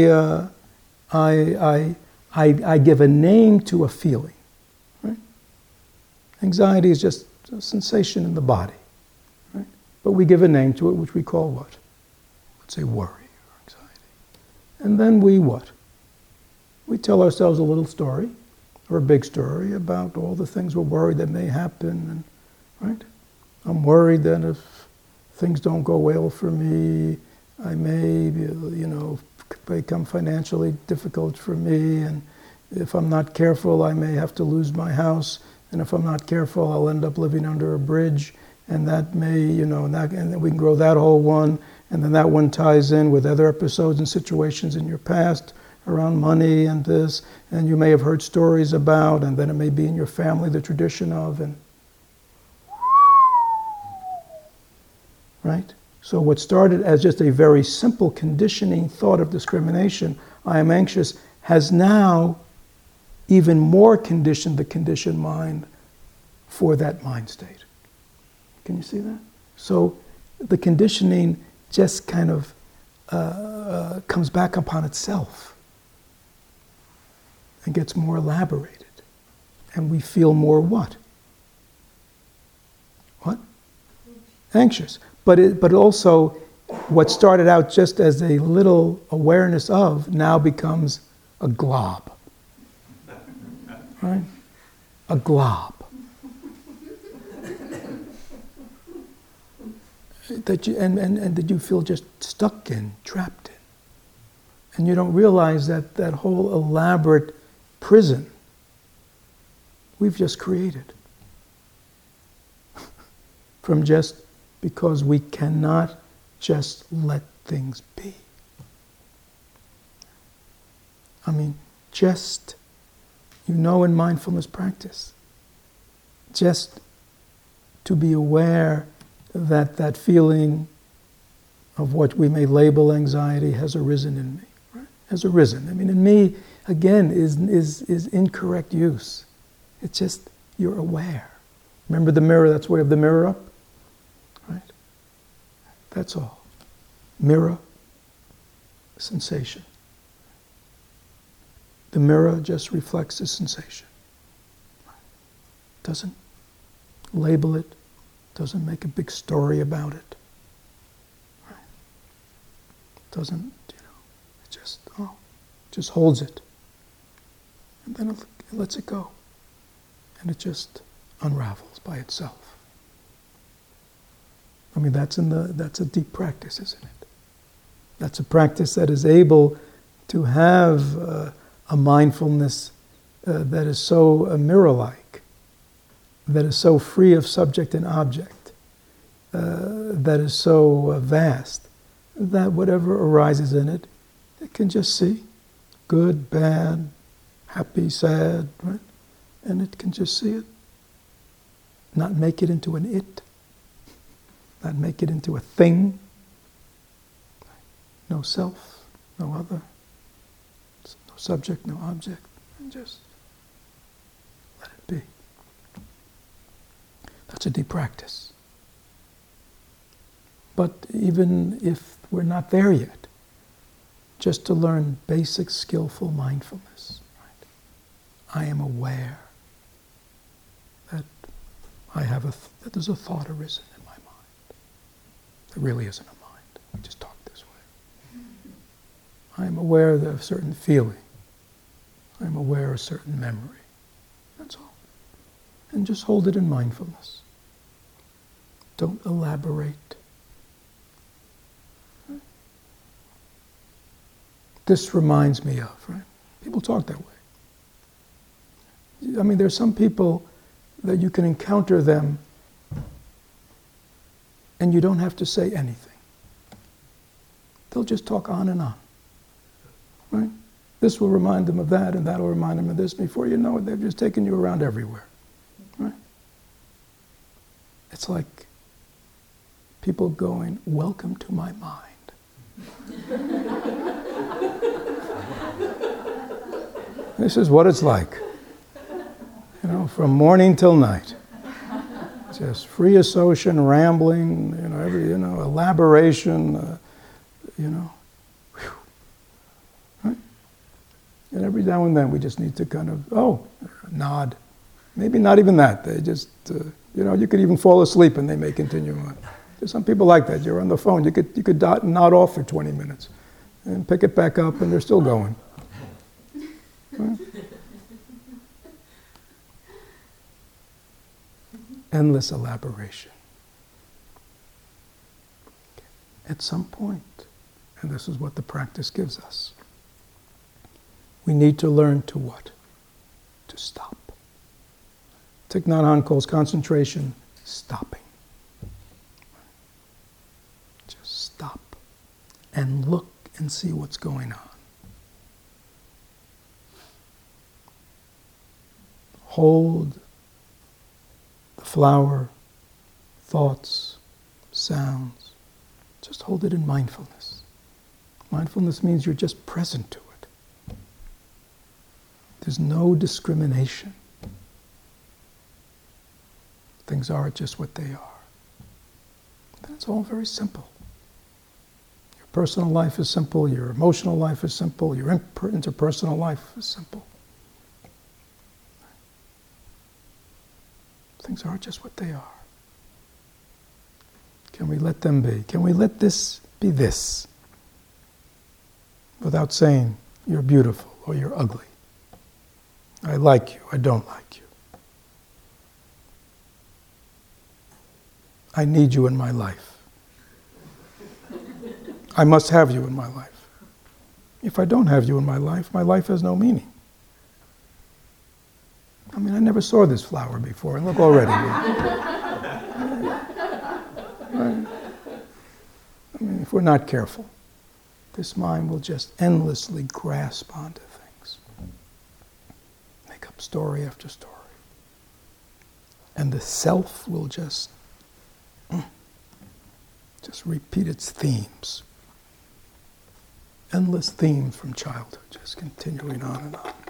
I give a name to a feeling. Right? Anxiety is just a sensation in the body. Right? But we give a name to it, which we call what? Let's say worry or anxiety. And then we what? We tell ourselves a little story, or a big story about all the things we're worried that may happen, and right? I'm worried that if things don't go well for me, I may, become financially difficult for me, and if I'm not careful, I may have to lose my house, and if I'm not careful, I'll end up living under a bridge, and that may, and then we can grow that whole one, and then that one ties in with other episodes and situations in your past around money and this, and you may have heard stories about, and then it may be in your family, the tradition of, and right? So what started as just a very simple conditioning thought of discrimination, I am anxious, has now even more conditioned the conditioned mind for that mind state. Can you see that? So the conditioning just kind of comes back upon itself and gets more elaborated. And we feel more what? What? Anxious. But also, what started out just as a little awareness of now becomes a glob. Right? A glob. That you, and that you feel just stuck in, trapped in. And you don't realize that that whole elaborate prison we've just created. From just because we cannot just let things be. I mean, just, in mindfulness practice, just to be aware that that feeling of what we may label anxiety has arisen in me, right? Has arisen. I mean, in me, again, is incorrect use. It's just, you're aware. Remember the mirror, that's why we have the mirror up? Right? That's all. Mirror, sensation. The mirror just reflects the sensation. Doesn't label it, doesn't make a big story about it. Right? Doesn't, it just holds it. And then it lets it go. And it just unravels by itself. I mean, that's a deep practice, isn't it? That's a practice that is able to have a mindfulness that is so mirror-like, that is so free of subject and object, that is so vast, that whatever arises in it, it can just see good, bad, happy, sad, right? And it can just see it. Not make it into an it. Not make it into a thing. No self, no other. No subject, no object. And just let it be. That's a deep practice. But even if we're not there yet, just to learn basic, skillful mindfulness. Right? I am aware that that there's a thought arisen in my mind. There really isn't a mind. We just talk this way. I am aware of a certain feeling. I am aware of a certain memory. That's all. And just hold it in mindfulness. Don't elaborate. Right? This reminds me of, right? People talk that way. I mean, there's some people that you can encounter them and you don't have to say anything. They'll just talk on and on. Right? This will remind them of that, and that will remind them of this. Before you know it, they've just taken you around everywhere. Right? It's like people going, "Welcome to my mind." This is what it's like. From morning till night. Just free association, rambling, elaboration, Right? And every now and then we just need to kind of, nod. Maybe not even that. They just, you could even fall asleep and they may continue on. There's some people like that. You're on the phone. You could nod off for 20 minutes and pick it back up and they're still going. Right? Endless elaboration. At some point, And this is what the practice gives us. We need to learn to what? To stop. Thich Nhat Hanh calls concentration stopping. Just stop and look and see what's going on. Hold the flower, thoughts, sounds. Just hold it in mindfulness. Mindfulness means you're just present to it. There's no discrimination. Things are just what they are. That's all very simple. Your personal life is simple, your emotional life is simple, your interpersonal life is simple. Things are just what they are. Can we let them be? Can we let this be this? Without saying, you're beautiful or you're ugly. I like you, I don't like you. I need you in my life. I must have you in my life. If I don't have you in my life has no meaning. I mean, I never saw this flower before, and look already. Right? I mean, if we're not careful, this mind will just endlessly grasp onto things. Make up story after story. And the self will just repeat its themes. Endless themes from childhood, just continuing on and on.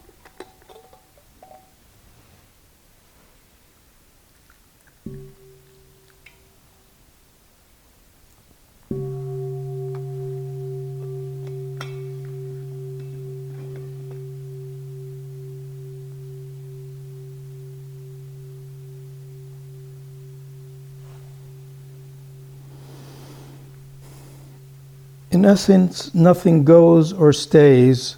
In essence, nothing goes or stays.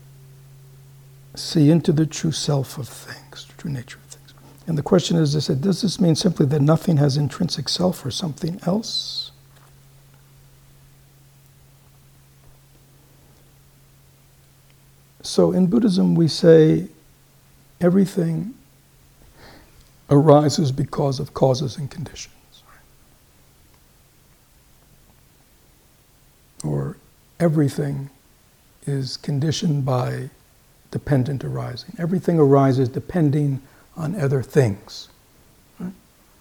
See into the true self of things, the true nature of things. And the question is this: does this mean simply that nothing has intrinsic self or something else? So in Buddhism we say everything arises because of causes and conditions. Or everything is conditioned by dependent arising. Everything arises depending on other things. Right?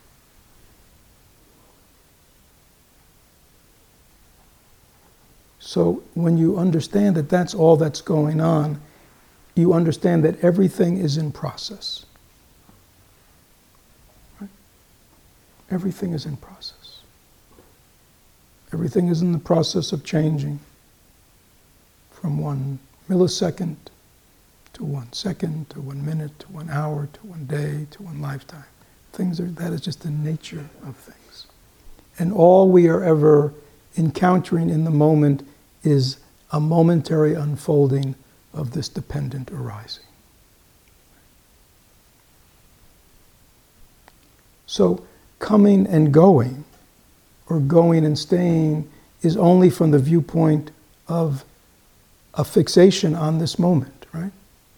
So when you understand that that's all that's going on, you understand that everything is in process. Right? Everything is in process. Everything is in the process of changing from 1 millisecond to 1 second to 1 minute to 1 hour to 1 day to 1 lifetime. That is just the nature of things. And all we are ever encountering in the moment is a momentary unfolding of this dependent arising. So coming and going, or going and staying, is only from the viewpoint of a fixation on this moment, right?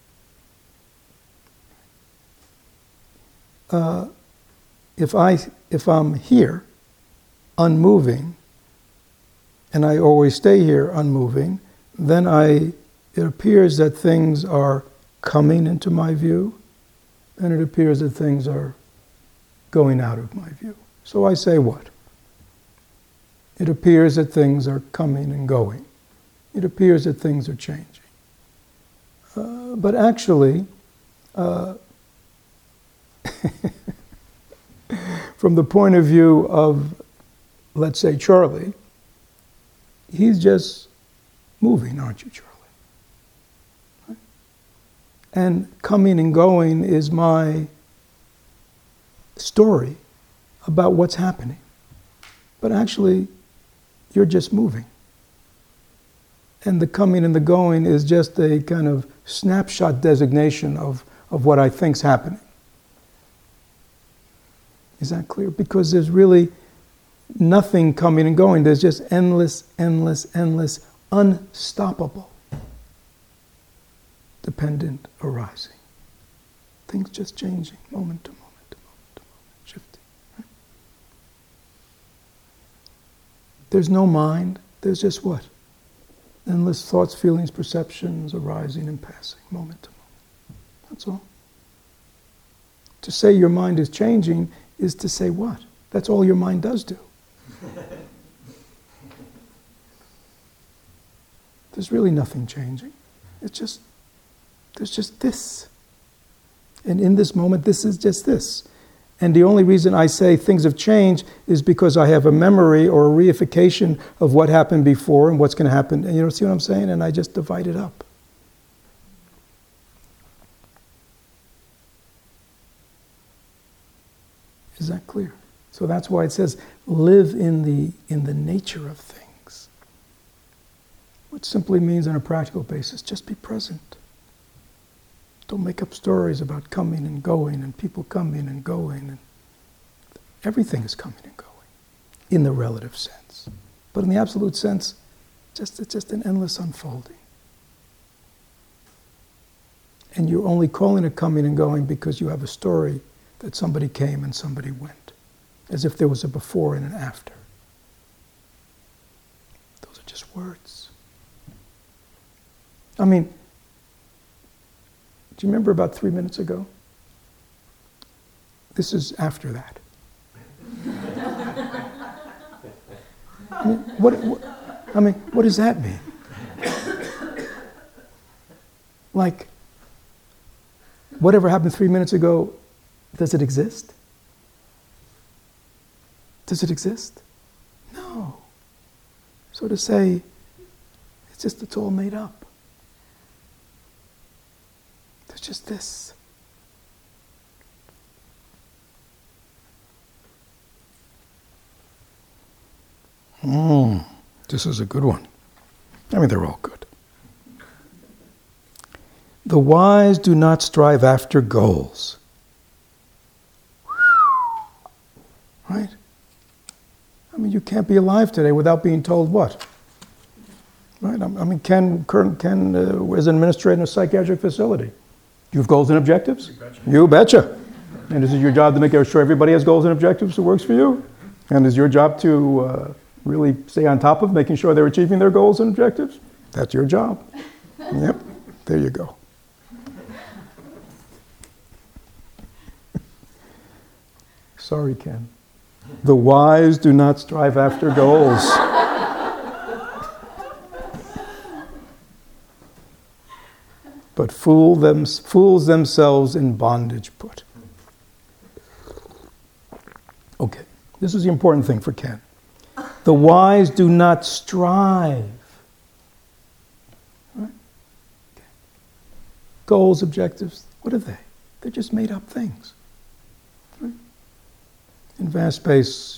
If I'm here, unmoving, and I always stay here unmoving, then it appears that things are coming into my view, and it appears that things are going out of my view. So I say what? It appears that things are coming and going. It appears that things are changing. But actually, from the point of view of, let's say, Charlie, he's just moving, aren't you, Charlie? Right? And coming and going is my story about what's happening. But actually, you're just moving. And the coming and the going is just a kind of snapshot designation of what I think's happening. Is that clear? Because there's really nothing coming and going. There's just endless, endless, endless, unstoppable, dependent arising. Things just changing, moment to moment to moment to moment, shifting. Right? There's no mind. There's just what? Endless thoughts, feelings, perceptions arising and passing, moment to moment. That's all. To say your mind is changing is to say what? That's all your mind does do. There's really nothing changing. It's just, there's just this. And in this moment, this is just this. And the only reason I say things have changed is because I have a memory or a reification of what happened before and what's going to happen. And you know, see what I'm saying? And I just divide it up. Is that clear? So that's why it says, live in the nature of things. Which simply means on a practical basis, just be present. Don't make up stories about coming and going and people coming and going. And everything is coming and going in the relative sense. But in the absolute sense, it's just an endless unfolding. And you're only calling it coming and going because you have a story that somebody came and somebody went, as if there was a before and an after. Those are just words. I mean, do you remember about 3 minutes ago? This is after that. What does that mean? Like, whatever happened 3 minutes ago, does it exist? Does it exist? No. So to say, it's all made up. There's just this. This is a good one. I mean, they're all good. The wise do not strive after goals. Right? I mean, you can't be alive today without being told what? Right? I mean, Ken is an administrator in a psychiatric facility. Do you have goals and objectives? You betcha. And is it your job to make sure everybody has goals and objectives that works for you? And is your job to really stay on top of making sure they're achieving their goals and objectives? That's your job. Yep, there you go. Sorry, Ken. The wise do not strive after goals. But fools themselves in bondage put. Okay, this is the important thing for Ken. The wise do not strive. Right? Okay. Goals, objectives, what are they? They're just made up things. Right? In vast space,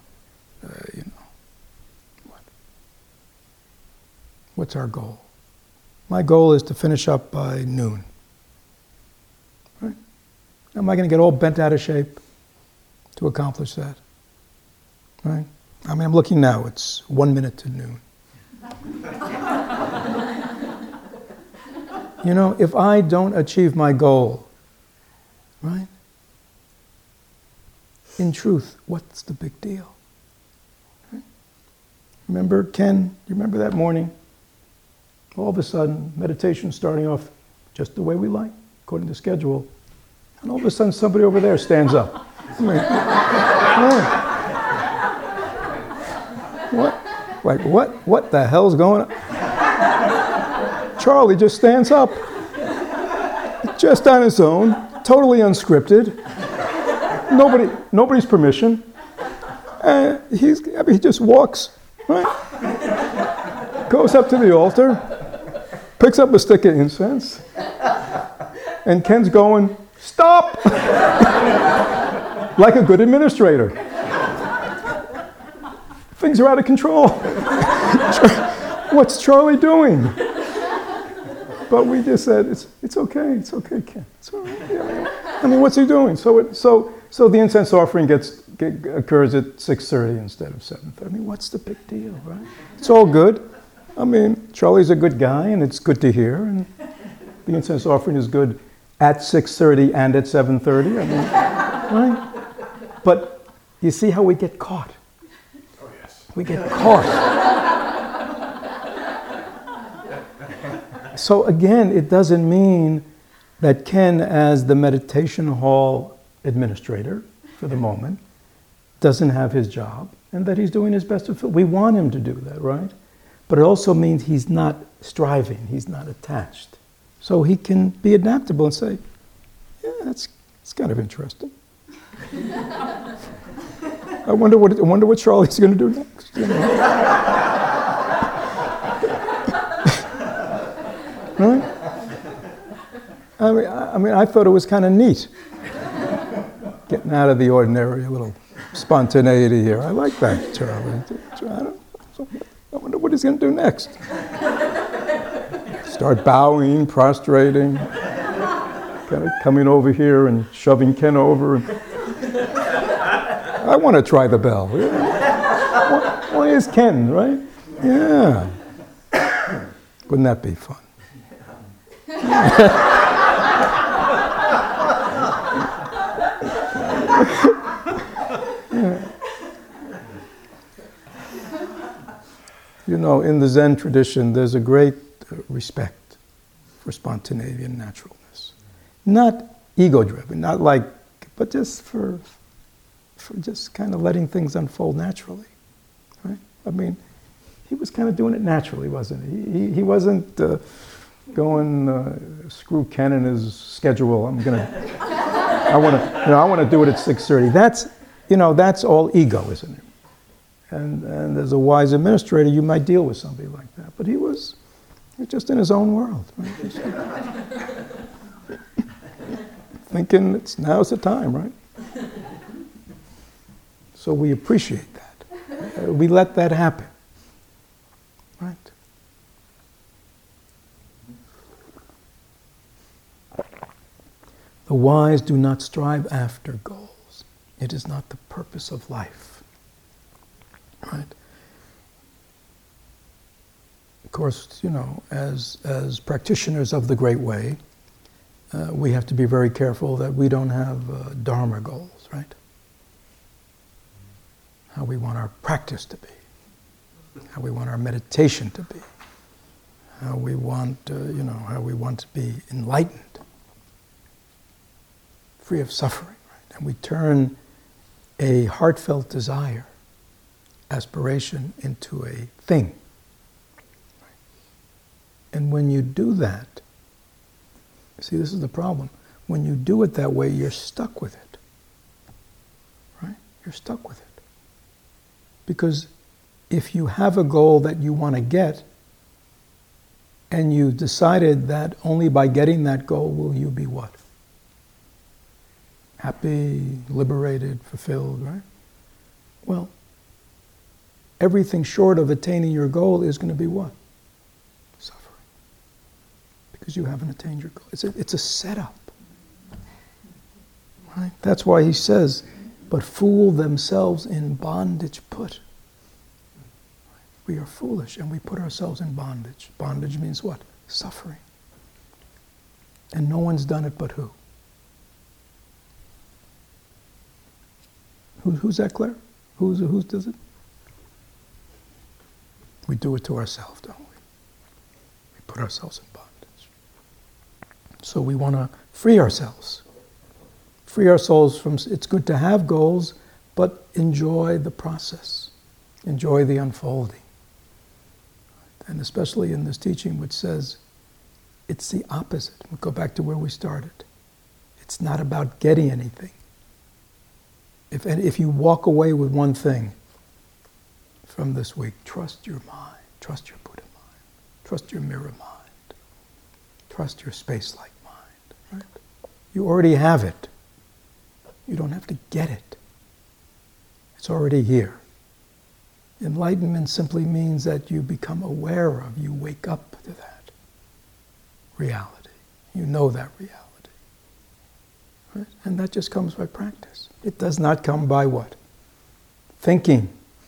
what's our goal? My goal is to finish up by noon. Right? Am I going to get all bent out of shape to accomplish that? Right? I mean, I'm looking now, it's 1 minute to noon. If I don't achieve my goal, right? In truth, what's the big deal? Right? Remember, Ken, you remember that morning? All of a sudden, meditation starting off just the way we like, according to schedule. And all of a sudden, somebody over there stands up. I mean, what the hell's going on? Charlie just stands up, just on his own, totally unscripted, nobody's permission. He just walks, right? Goes up to the altar, picks up a stick of incense, and Ken's going, stop! Like a good administrator. Things are out of control. What's Charlie doing? But we just said, it's okay, Ken. It's all right. I mean, what's he doing? So the incense offering gets occurs at 6:30 instead of 7:30. I mean, what's the big deal, right? It's all good. I mean, Charlie's a good guy, and it's good to hear, and the incense offering is good at 6:30 and at 7:30. I mean, right? But you see how we get caught? Oh, yes. We get caught. So again, it doesn't mean that Ken, as the meditation hall administrator for the moment, doesn't have his job and that he's doing his best to fulfill. We want him to do that, right? But it also means he's not striving, he's not attached. So he can be adaptable and say, yeah, it's kind of interesting. I wonder what Charlie's going to do next. You know? Right? I mean, I thought it was kind of neat. Getting out of the ordinary, a little spontaneity here. I like that, Charlie. I wonder what he's going to do next. Start bowing, prostrating, kind of coming over here and shoving Ken over. I want to try the bell. Yeah. Why is Ken, right? Yeah. Wouldn't that be fun? Yeah. You know, in the Zen tradition, there's a great respect for spontaneity and naturalness. Not ego-driven, not like, but just for just kind of letting things unfold naturally, right? I mean, he was kind of doing it naturally, wasn't he? He wasn't going screw Ken and his schedule. I want to do it at 6:30. That's all ego, isn't it? And as a wise administrator, you might deal with somebody like that. But he was just in his own world, right? Thinking now's the time, right? So we appreciate that. We let that happen, right? The wise do not strive after goals. It is not the purpose of life, right? Of course, you know, as practitioners of the Great Way, we have to be very careful that we don't have dharma goals, right? How we want our practice to be, how we want our meditation to be, how we want, how we want to be enlightened, free of suffering, right? And we turn a heartfelt desire, aspiration, into a thing. And when you do that, see, this is the problem. When you do it that way, you're stuck with it, right? You're stuck with it. Because if you have a goal that you want to get, and you decided that only by getting that goal will you be what? Happy, liberated, fulfilled, right? Well, everything short of attaining your goal is going to be what? Suffering. Because you haven't attained your goal. It's a setup. Right? That's why he says, but fool themselves in bondage put. We are foolish and we put ourselves in bondage. Bondage means what? Suffering. And no one's done it but who? Who's that, Claire? Who does it? We do it to ourselves, don't we? We put ourselves in bondage. So we want to free ourselves. Free our souls from, it's good to have goals, but enjoy the process. Enjoy the unfolding. And especially in this teaching which says, it's the opposite. We'll go back to where we started. It's not about getting anything. If you walk away with one thing from this week, trust your mind, trust your Buddha mind, trust your mirror mind, trust your space-like mind, right? You already have it. You don't have to get it. It's already here. Enlightenment simply means that you become aware of, you wake up to that reality. You know that reality. Right? And that just comes by practice. It does not come by what? Thinking.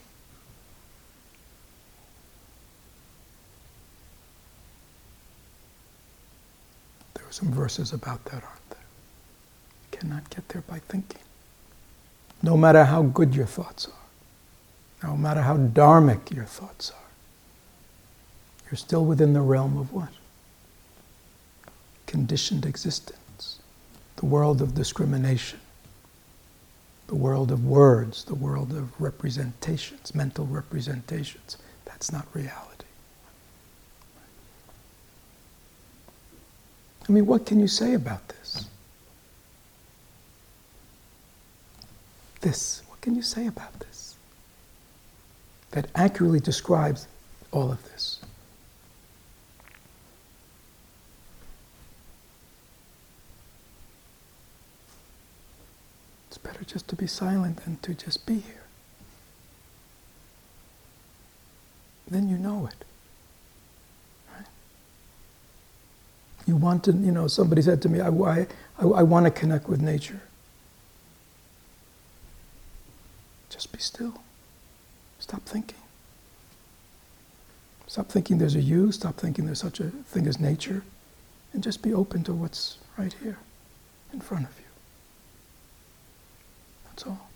There are some verses about that, aren't there? You cannot get there by thinking. No matter how good your thoughts are, no matter how dharmic your thoughts are, you're still within the realm of what? Conditioned existence. The world of discrimination. The world of words, the world of representations, mental representations. That's not reality. I mean, what can you say about this? What can you say about this? That accurately describes all of this. It's better just to be silent than to just be here. Then you know it. Right? You want to, somebody said to me, I want to connect with nature. Just be still. Stop thinking. Stop thinking there's a you, stop thinking there's such a thing as nature, and just be open to what's right here in front of you. That's all.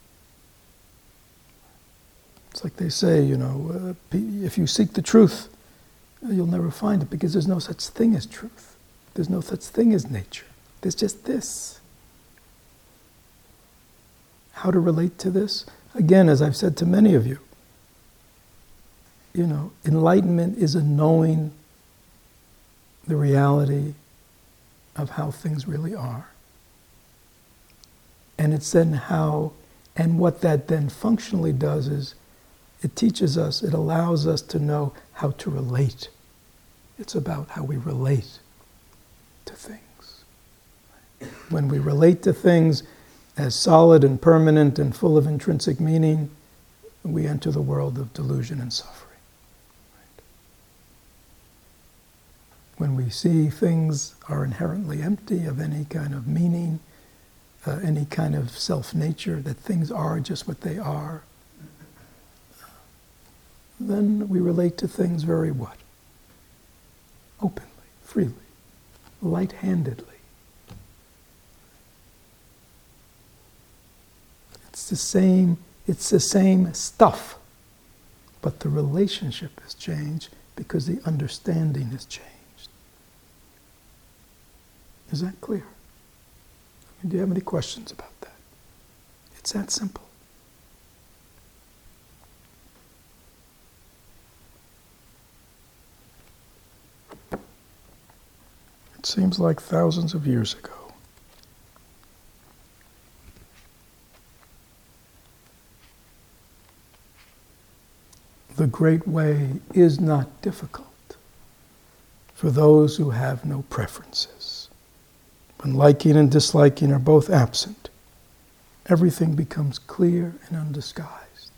It's like they say, if you seek the truth, you'll never find it because there's no such thing as truth. There's no such thing as nature. There's just this. How to relate to this? Again, as I've said to many of you, enlightenment is a knowing the reality of how things really are. And it's then and what that then functionally does is it teaches us, it allows us to know how to relate. It's about how we relate to things. When we relate to things as solid and permanent and full of intrinsic meaning, we enter the world of delusion and suffering. When we see things are inherently empty of any kind of meaning, any kind of self-nature, that things are just what they are, then we relate to things very what? Openly, freely, light-handedly. It's the same stuff, but the relationship has changed because the understanding has changed. Is that clear? Do you have any questions about that? It's that simple. It seems like thousands of years ago. The great way is not difficult for those who have no preferences. When liking and disliking are both absent, everything becomes clear and undisguised.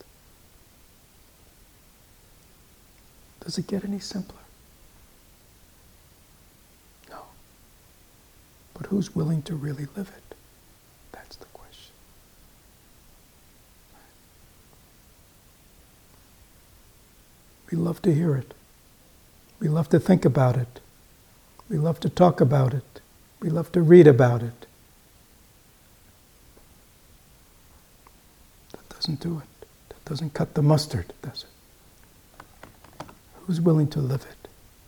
Does it get any simpler? No. But who's willing to really live it? That's the question. We love to hear it. We love to think about it. We love to talk about it. We love to read about it. That doesn't do it. That doesn't cut the mustard, does it? Who's willing to live it?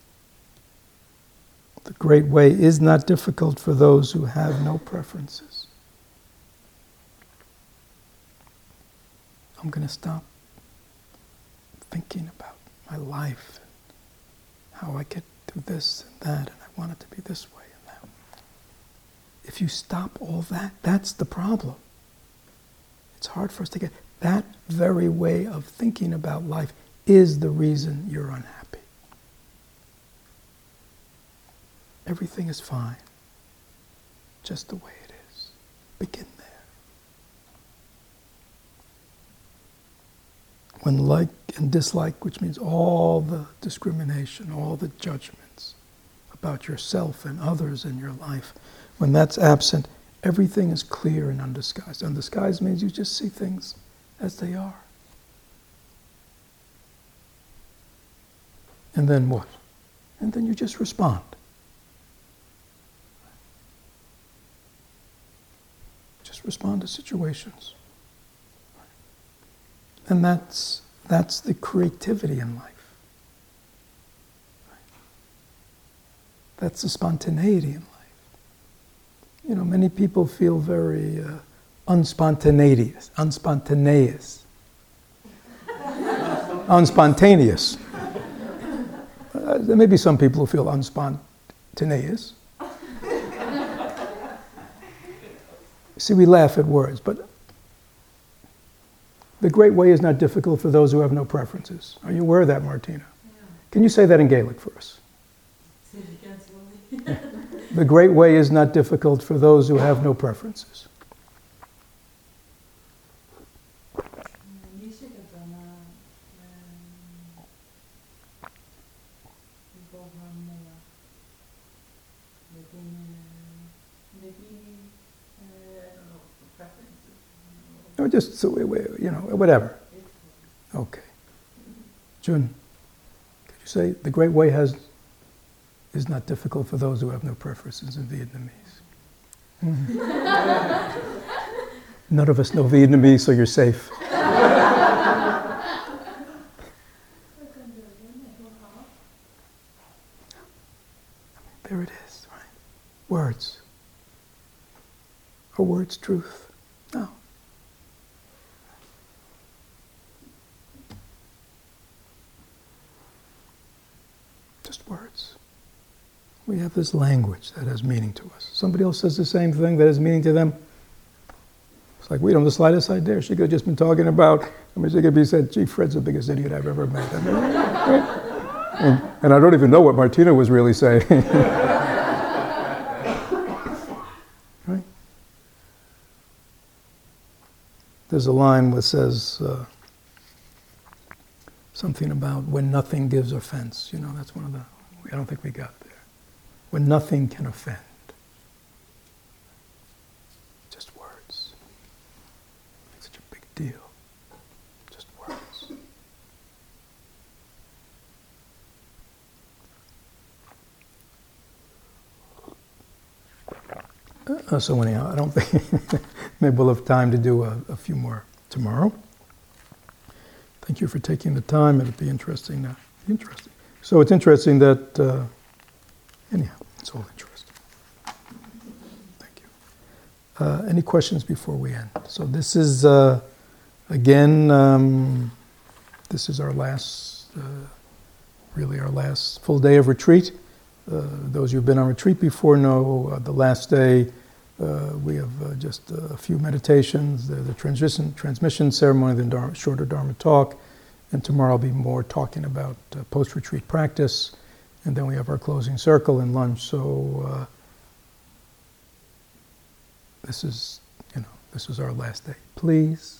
The great way is not difficult for those who have no preferences. I'm going to stop thinking about my life and how I could do this and that, and I want it to be this way. If you stop all that, that's the problem. It's hard for us to get. That very way of thinking about life is the reason you're unhappy. Everything is fine, just the way it is. Begin there. When like and dislike, which means all the discrimination, all the judgments about yourself and others in your life, when that's absent, everything is clear and undisguised. Undisguised means you just see things as they are. And then what? And then you just respond. Just respond to situations. And that's the creativity in life. That's the spontaneity in life. You know, many people feel very unspontaneous. Unspontaneous. There may be some people who feel unspontaneous. See, we laugh at words, but the great way is not difficult for those who have no preferences. Are you aware of that, Martina? Yeah. Can you say that in Gaelic for us? Say it again slowly. The great way is not difficult for those who have no preferences. Or just, so, you know, whatever. Okay. Jun, could you say, the great way is not difficult for those who have no preferences in Vietnamese? None of us know Vietnamese, so you're safe. There it is, right? Words. Are words truth? No. Just words. We have this language that has meaning to us. Somebody else says the same thing that has meaning to them. It's like, we don't have the slightest idea. She could have just been talking about, I mean, she could be said, gee, Fred's the biggest idiot I've ever met. I mean, right? And I don't even know what Martina was really saying. Right? There's a line that says something about when nothing gives offense. You know, that's one of the, I don't think we got there. When nothing can offend. Just words. It's such a big deal. Just words. So anyhow, I don't think, maybe we'll have time to do a few more tomorrow. Thank you for taking the time. It'll be interesting. Interesting. So it's interesting that, anyhow, it's all interesting. Thank you. Any questions before we end? So this is, again, this is our last, really our last full day of retreat. Those who've been on retreat before know the last day we have just a few meditations, the transmission ceremony, the shorter Dharma talk, and tomorrow I'll be more talking about post-retreat practice, and then we have our closing circle and lunch. So this is our last day. Please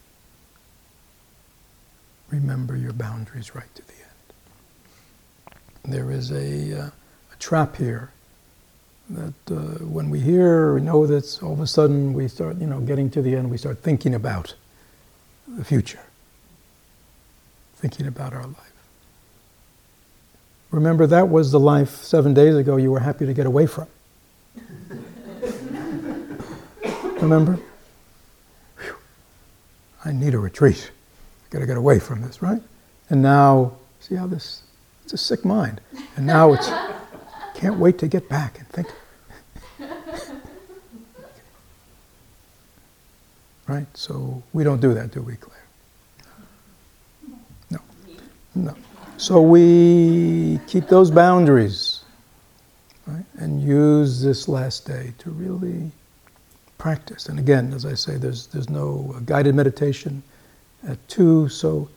remember your boundaries right to the end. There is a trap here that when we hear or know that, all of a sudden we start, getting to the end, we start thinking about the future, thinking about our life. Remember, that was the life 7 days ago you were happy to get away from. Remember? Whew. I need a retreat. I've got to get away from this, right? And now, see how this, it's a sick mind. And now it's, can't wait to get back and think. Right? So we don't do that, do we, Claire? No. No. So we keep those boundaries, right? And use this last day to really practice. And again, as I say, there's no guided meditation at 2, so,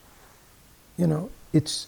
it's,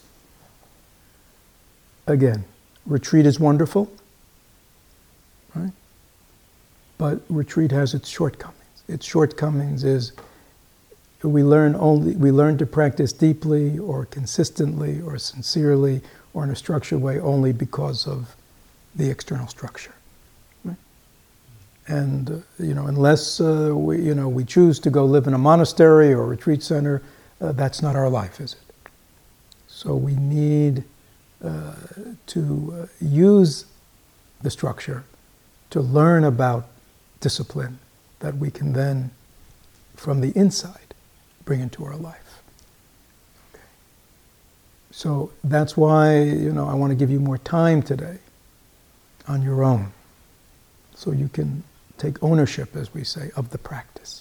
again, retreat is wonderful, right? But retreat has its shortcomings. Its shortcomings is we learn to practice deeply or consistently or sincerely or in a structured way only because of the external structure, right? And unless we choose to go live in a monastery or a retreat center, that's not our life, is it? So we need to use the structure to learn about discipline that we can then, from the inside, bring into our life. Okay. So that's why, I want to give you more time today on your own, so you can take ownership, as we say, of the practice.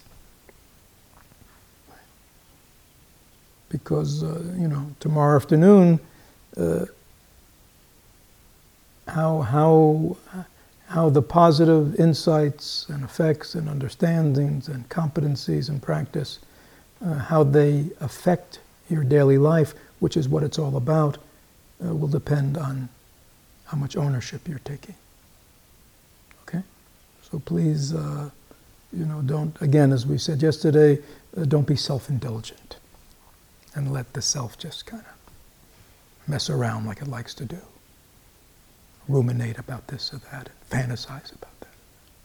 Because, tomorrow afternoon, how the positive insights and effects and understandings and competencies and practice, how they affect your daily life, which is what it's all about, will depend on how much ownership you're taking. Okay? So please, don't, again, as we said yesterday, don't be self-indulgent and let the self just kind of mess around like it likes to do. Ruminate about this or that, and fantasize about that.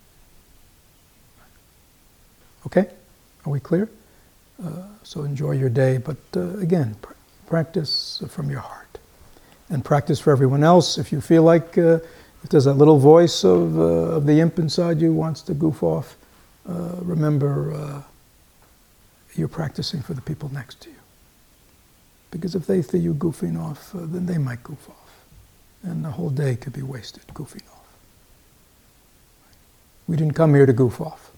Okay? Are we clear? So enjoy your day, but again, practice from your heart. And practice for everyone else. If you feel like if there's that little voice of the imp inside you wants to goof off, remember you're practicing for the people next to you. Because if they see you goofing off, then they might goof off. And the whole day could be wasted goofing off. We didn't come here to goof off.